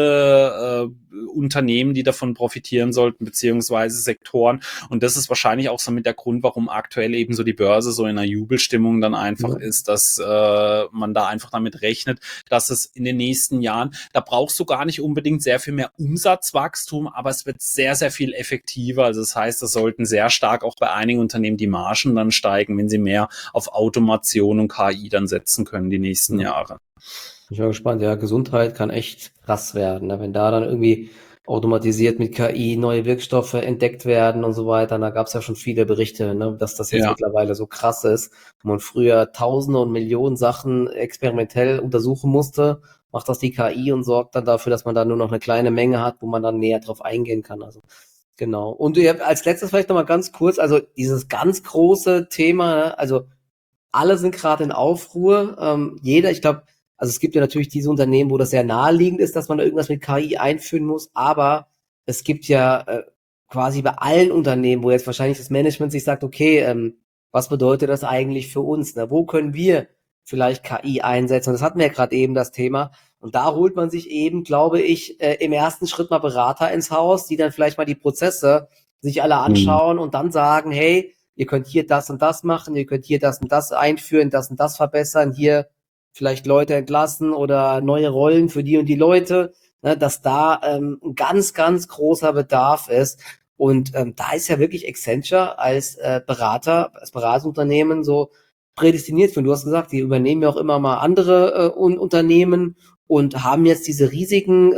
Speaker 1: viele Unternehmen, die davon profitieren sollten, beziehungsweise Sektoren. Und das ist wahrscheinlich auch so mit der Grund, warum aktuell eben so die Börse so in einer Jubelstimmung dann einfach ist, dass man da einfach damit rechnet, dass es in den nächsten Jahren, da brauchst du gar nicht unbedingt sehr viel mehr Umsatzwachstum, aber es wird sehr, sehr viel effektiver. Also das heißt, da sollten sehr stark auch bei einigen Unternehmen die Margen dann steigen, wenn sie mehr auf Automation und KI dann setzen können die nächsten Jahre.
Speaker 2: Ich bin gespannt, ja, Gesundheit kann echt krass werden, ne? Wenn da dann irgendwie automatisiert mit KI neue Wirkstoffe entdeckt werden und so weiter, da gab es ja schon viele Berichte, ne, dass das jetzt mittlerweile so krass ist, wo man früher Tausende und Millionen Sachen experimentell untersuchen musste, macht das die KI und sorgt dann dafür, dass man da nur noch eine kleine Menge hat, wo man dann näher drauf eingehen kann. Also genau. Und ihr habt als letztes vielleicht nochmal ganz kurz, also dieses ganz große Thema, ne, also alle sind gerade in Aufruhr. Jeder, ich glaube, also es gibt ja natürlich diese Unternehmen, wo das sehr naheliegend ist, dass man da irgendwas mit KI einführen muss, aber es gibt ja quasi bei allen Unternehmen, wo jetzt wahrscheinlich das Management sich sagt, okay, was bedeutet das eigentlich für uns? Ne? Wo können wir vielleicht KI einsetzen? Und das hatten wir ja gerade eben das Thema. Und da holt man sich eben, glaube ich, im ersten Schritt mal Berater ins Haus, die dann vielleicht mal die Prozesse sich alle anschauen und dann sagen, hey, ihr könnt hier das und das machen, ihr könnt hier das und das einführen, das und das verbessern, hier vielleicht Leute entlassen oder neue Rollen für die und die Leute, ne, dass da ein ganz, ganz großer Bedarf ist. Und da ist ja wirklich Accenture als Berater, als Beratungsunternehmen so prädestiniert für. Du hast gesagt, die übernehmen ja auch immer mal andere Unternehmen und haben jetzt diesen riesigen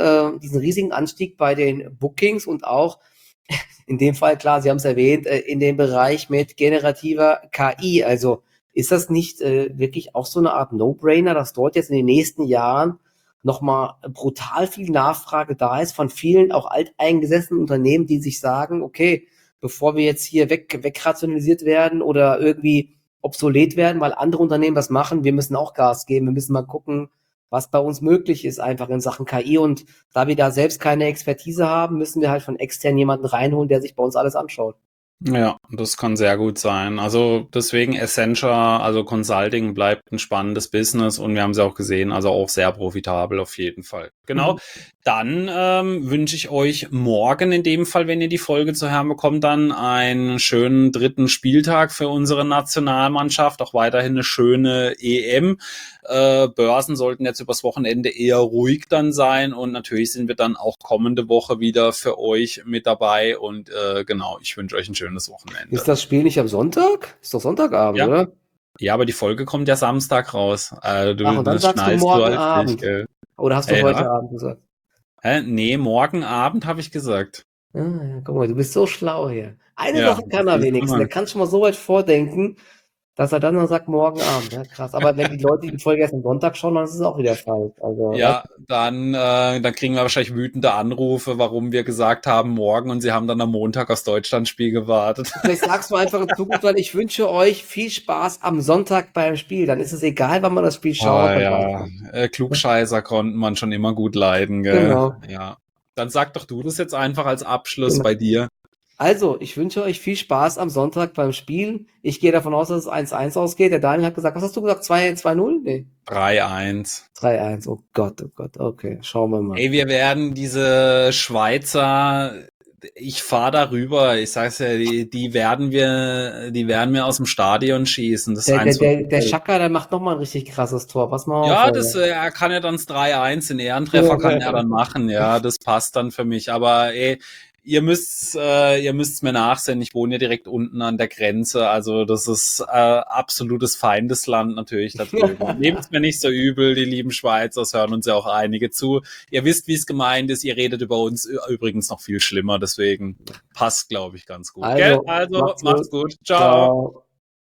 Speaker 2: Anstieg bei den Bookings und auch in dem Fall, klar, Sie haben es erwähnt, in dem Bereich mit generativer KI. Also ist das nicht wirklich auch so eine Art No-Brainer, dass dort jetzt in den nächsten Jahren nochmal brutal viel Nachfrage da ist von vielen auch alteingesessenen Unternehmen, die sich sagen, okay, bevor wir jetzt hier wegrationalisiert werden oder irgendwie obsolet werden, weil andere Unternehmen das machen. Wir müssen auch Gas geben. Wir müssen mal gucken, was bei uns möglich ist, einfach in Sachen KI. Und da wir da selbst keine Expertise haben, müssen wir halt von extern jemanden reinholen, der sich bei uns alles anschaut.
Speaker 1: Ja, das kann sehr gut sein. Also deswegen Accenture, also Consulting bleibt ein spannendes Business und wir haben es ja auch gesehen, also auch sehr profitabel auf jeden Fall. Genau. Dann wünsche ich euch morgen in dem Fall, wenn ihr die Folge zu hören bekommt, dann einen schönen 3. Spieltag für unsere Nationalmannschaft, auch weiterhin eine schöne EM. Börsen sollten jetzt übers Wochenende eher ruhig dann sein und natürlich sind wir dann auch kommende Woche wieder für euch mit dabei und genau, ich wünsche euch ein schönes Wochenende.
Speaker 2: Ist das Spiel nicht am Sonntag? Ist doch Sonntagabend,
Speaker 1: Ja.
Speaker 2: oder?
Speaker 1: Ja, aber die Folge kommt ja Samstag raus.
Speaker 2: Und dann sagst du morgen Abend.
Speaker 1: Nicht,
Speaker 2: oder hast du heute Abend gesagt?
Speaker 1: Nee, morgen Abend habe ich gesagt.
Speaker 2: Ja, guck mal, du bist so schlau hier. Eine
Speaker 1: Ja,
Speaker 2: Sache kann er wenigstens. Der kann schon mal so weit vordenken, dass er dann sagt, morgen Abend. Ja, krass. Aber wenn die Leute die Folge erst am Sonntag schauen, dann ist es auch wieder falsch. Also,
Speaker 1: ja, dann kriegen wir wahrscheinlich wütende Anrufe, warum wir gesagt haben morgen und sie haben dann am Montag aufs Deutschlandspiel gewartet.
Speaker 2: Vielleicht sagst du einfach in Zukunft, weil ich wünsche euch viel Spaß am Sonntag beim Spiel. Dann ist es egal, wann man das Spiel schaut.
Speaker 1: Klugscheißer konnten man schon immer gut leiden, gell?
Speaker 2: Genau.
Speaker 1: Ja. Dann sag doch du das jetzt einfach als Abschluss bei dir.
Speaker 2: Also, ich wünsche euch viel Spaß am Sonntag beim Spiel. Ich gehe davon aus, dass es 1-1 ausgeht. Der Daniel hat gesagt, was hast du gesagt? 2-0? Nee.
Speaker 1: 3-1.
Speaker 2: 3-1. Oh Gott. Okay, schauen wir mal.
Speaker 1: Ey, wir werden diese Schweizer, ich fahre darüber, ich sag's ja, die werden wir aus dem Stadion schießen. Das
Speaker 2: der Schaka, der macht nochmal ein richtig krasses Tor. Was machen wir
Speaker 1: ja, er kann ja dann das 3-1, den Ehrentreffer kann er dann machen, ja, das passt dann für mich. Aber ey, ihr müsst's mir nachsehen, ich wohne ja direkt unten an der Grenze, also das ist absolutes Feindesland natürlich da drüben. Nehmt's mir nicht so übel, die lieben Schweizer, es hören uns ja auch einige zu. Ihr wisst, wie es gemeint ist, ihr redet über uns übrigens noch viel schlimmer, deswegen passt, glaube ich, ganz gut.
Speaker 2: Also
Speaker 1: macht's gut. Ciao.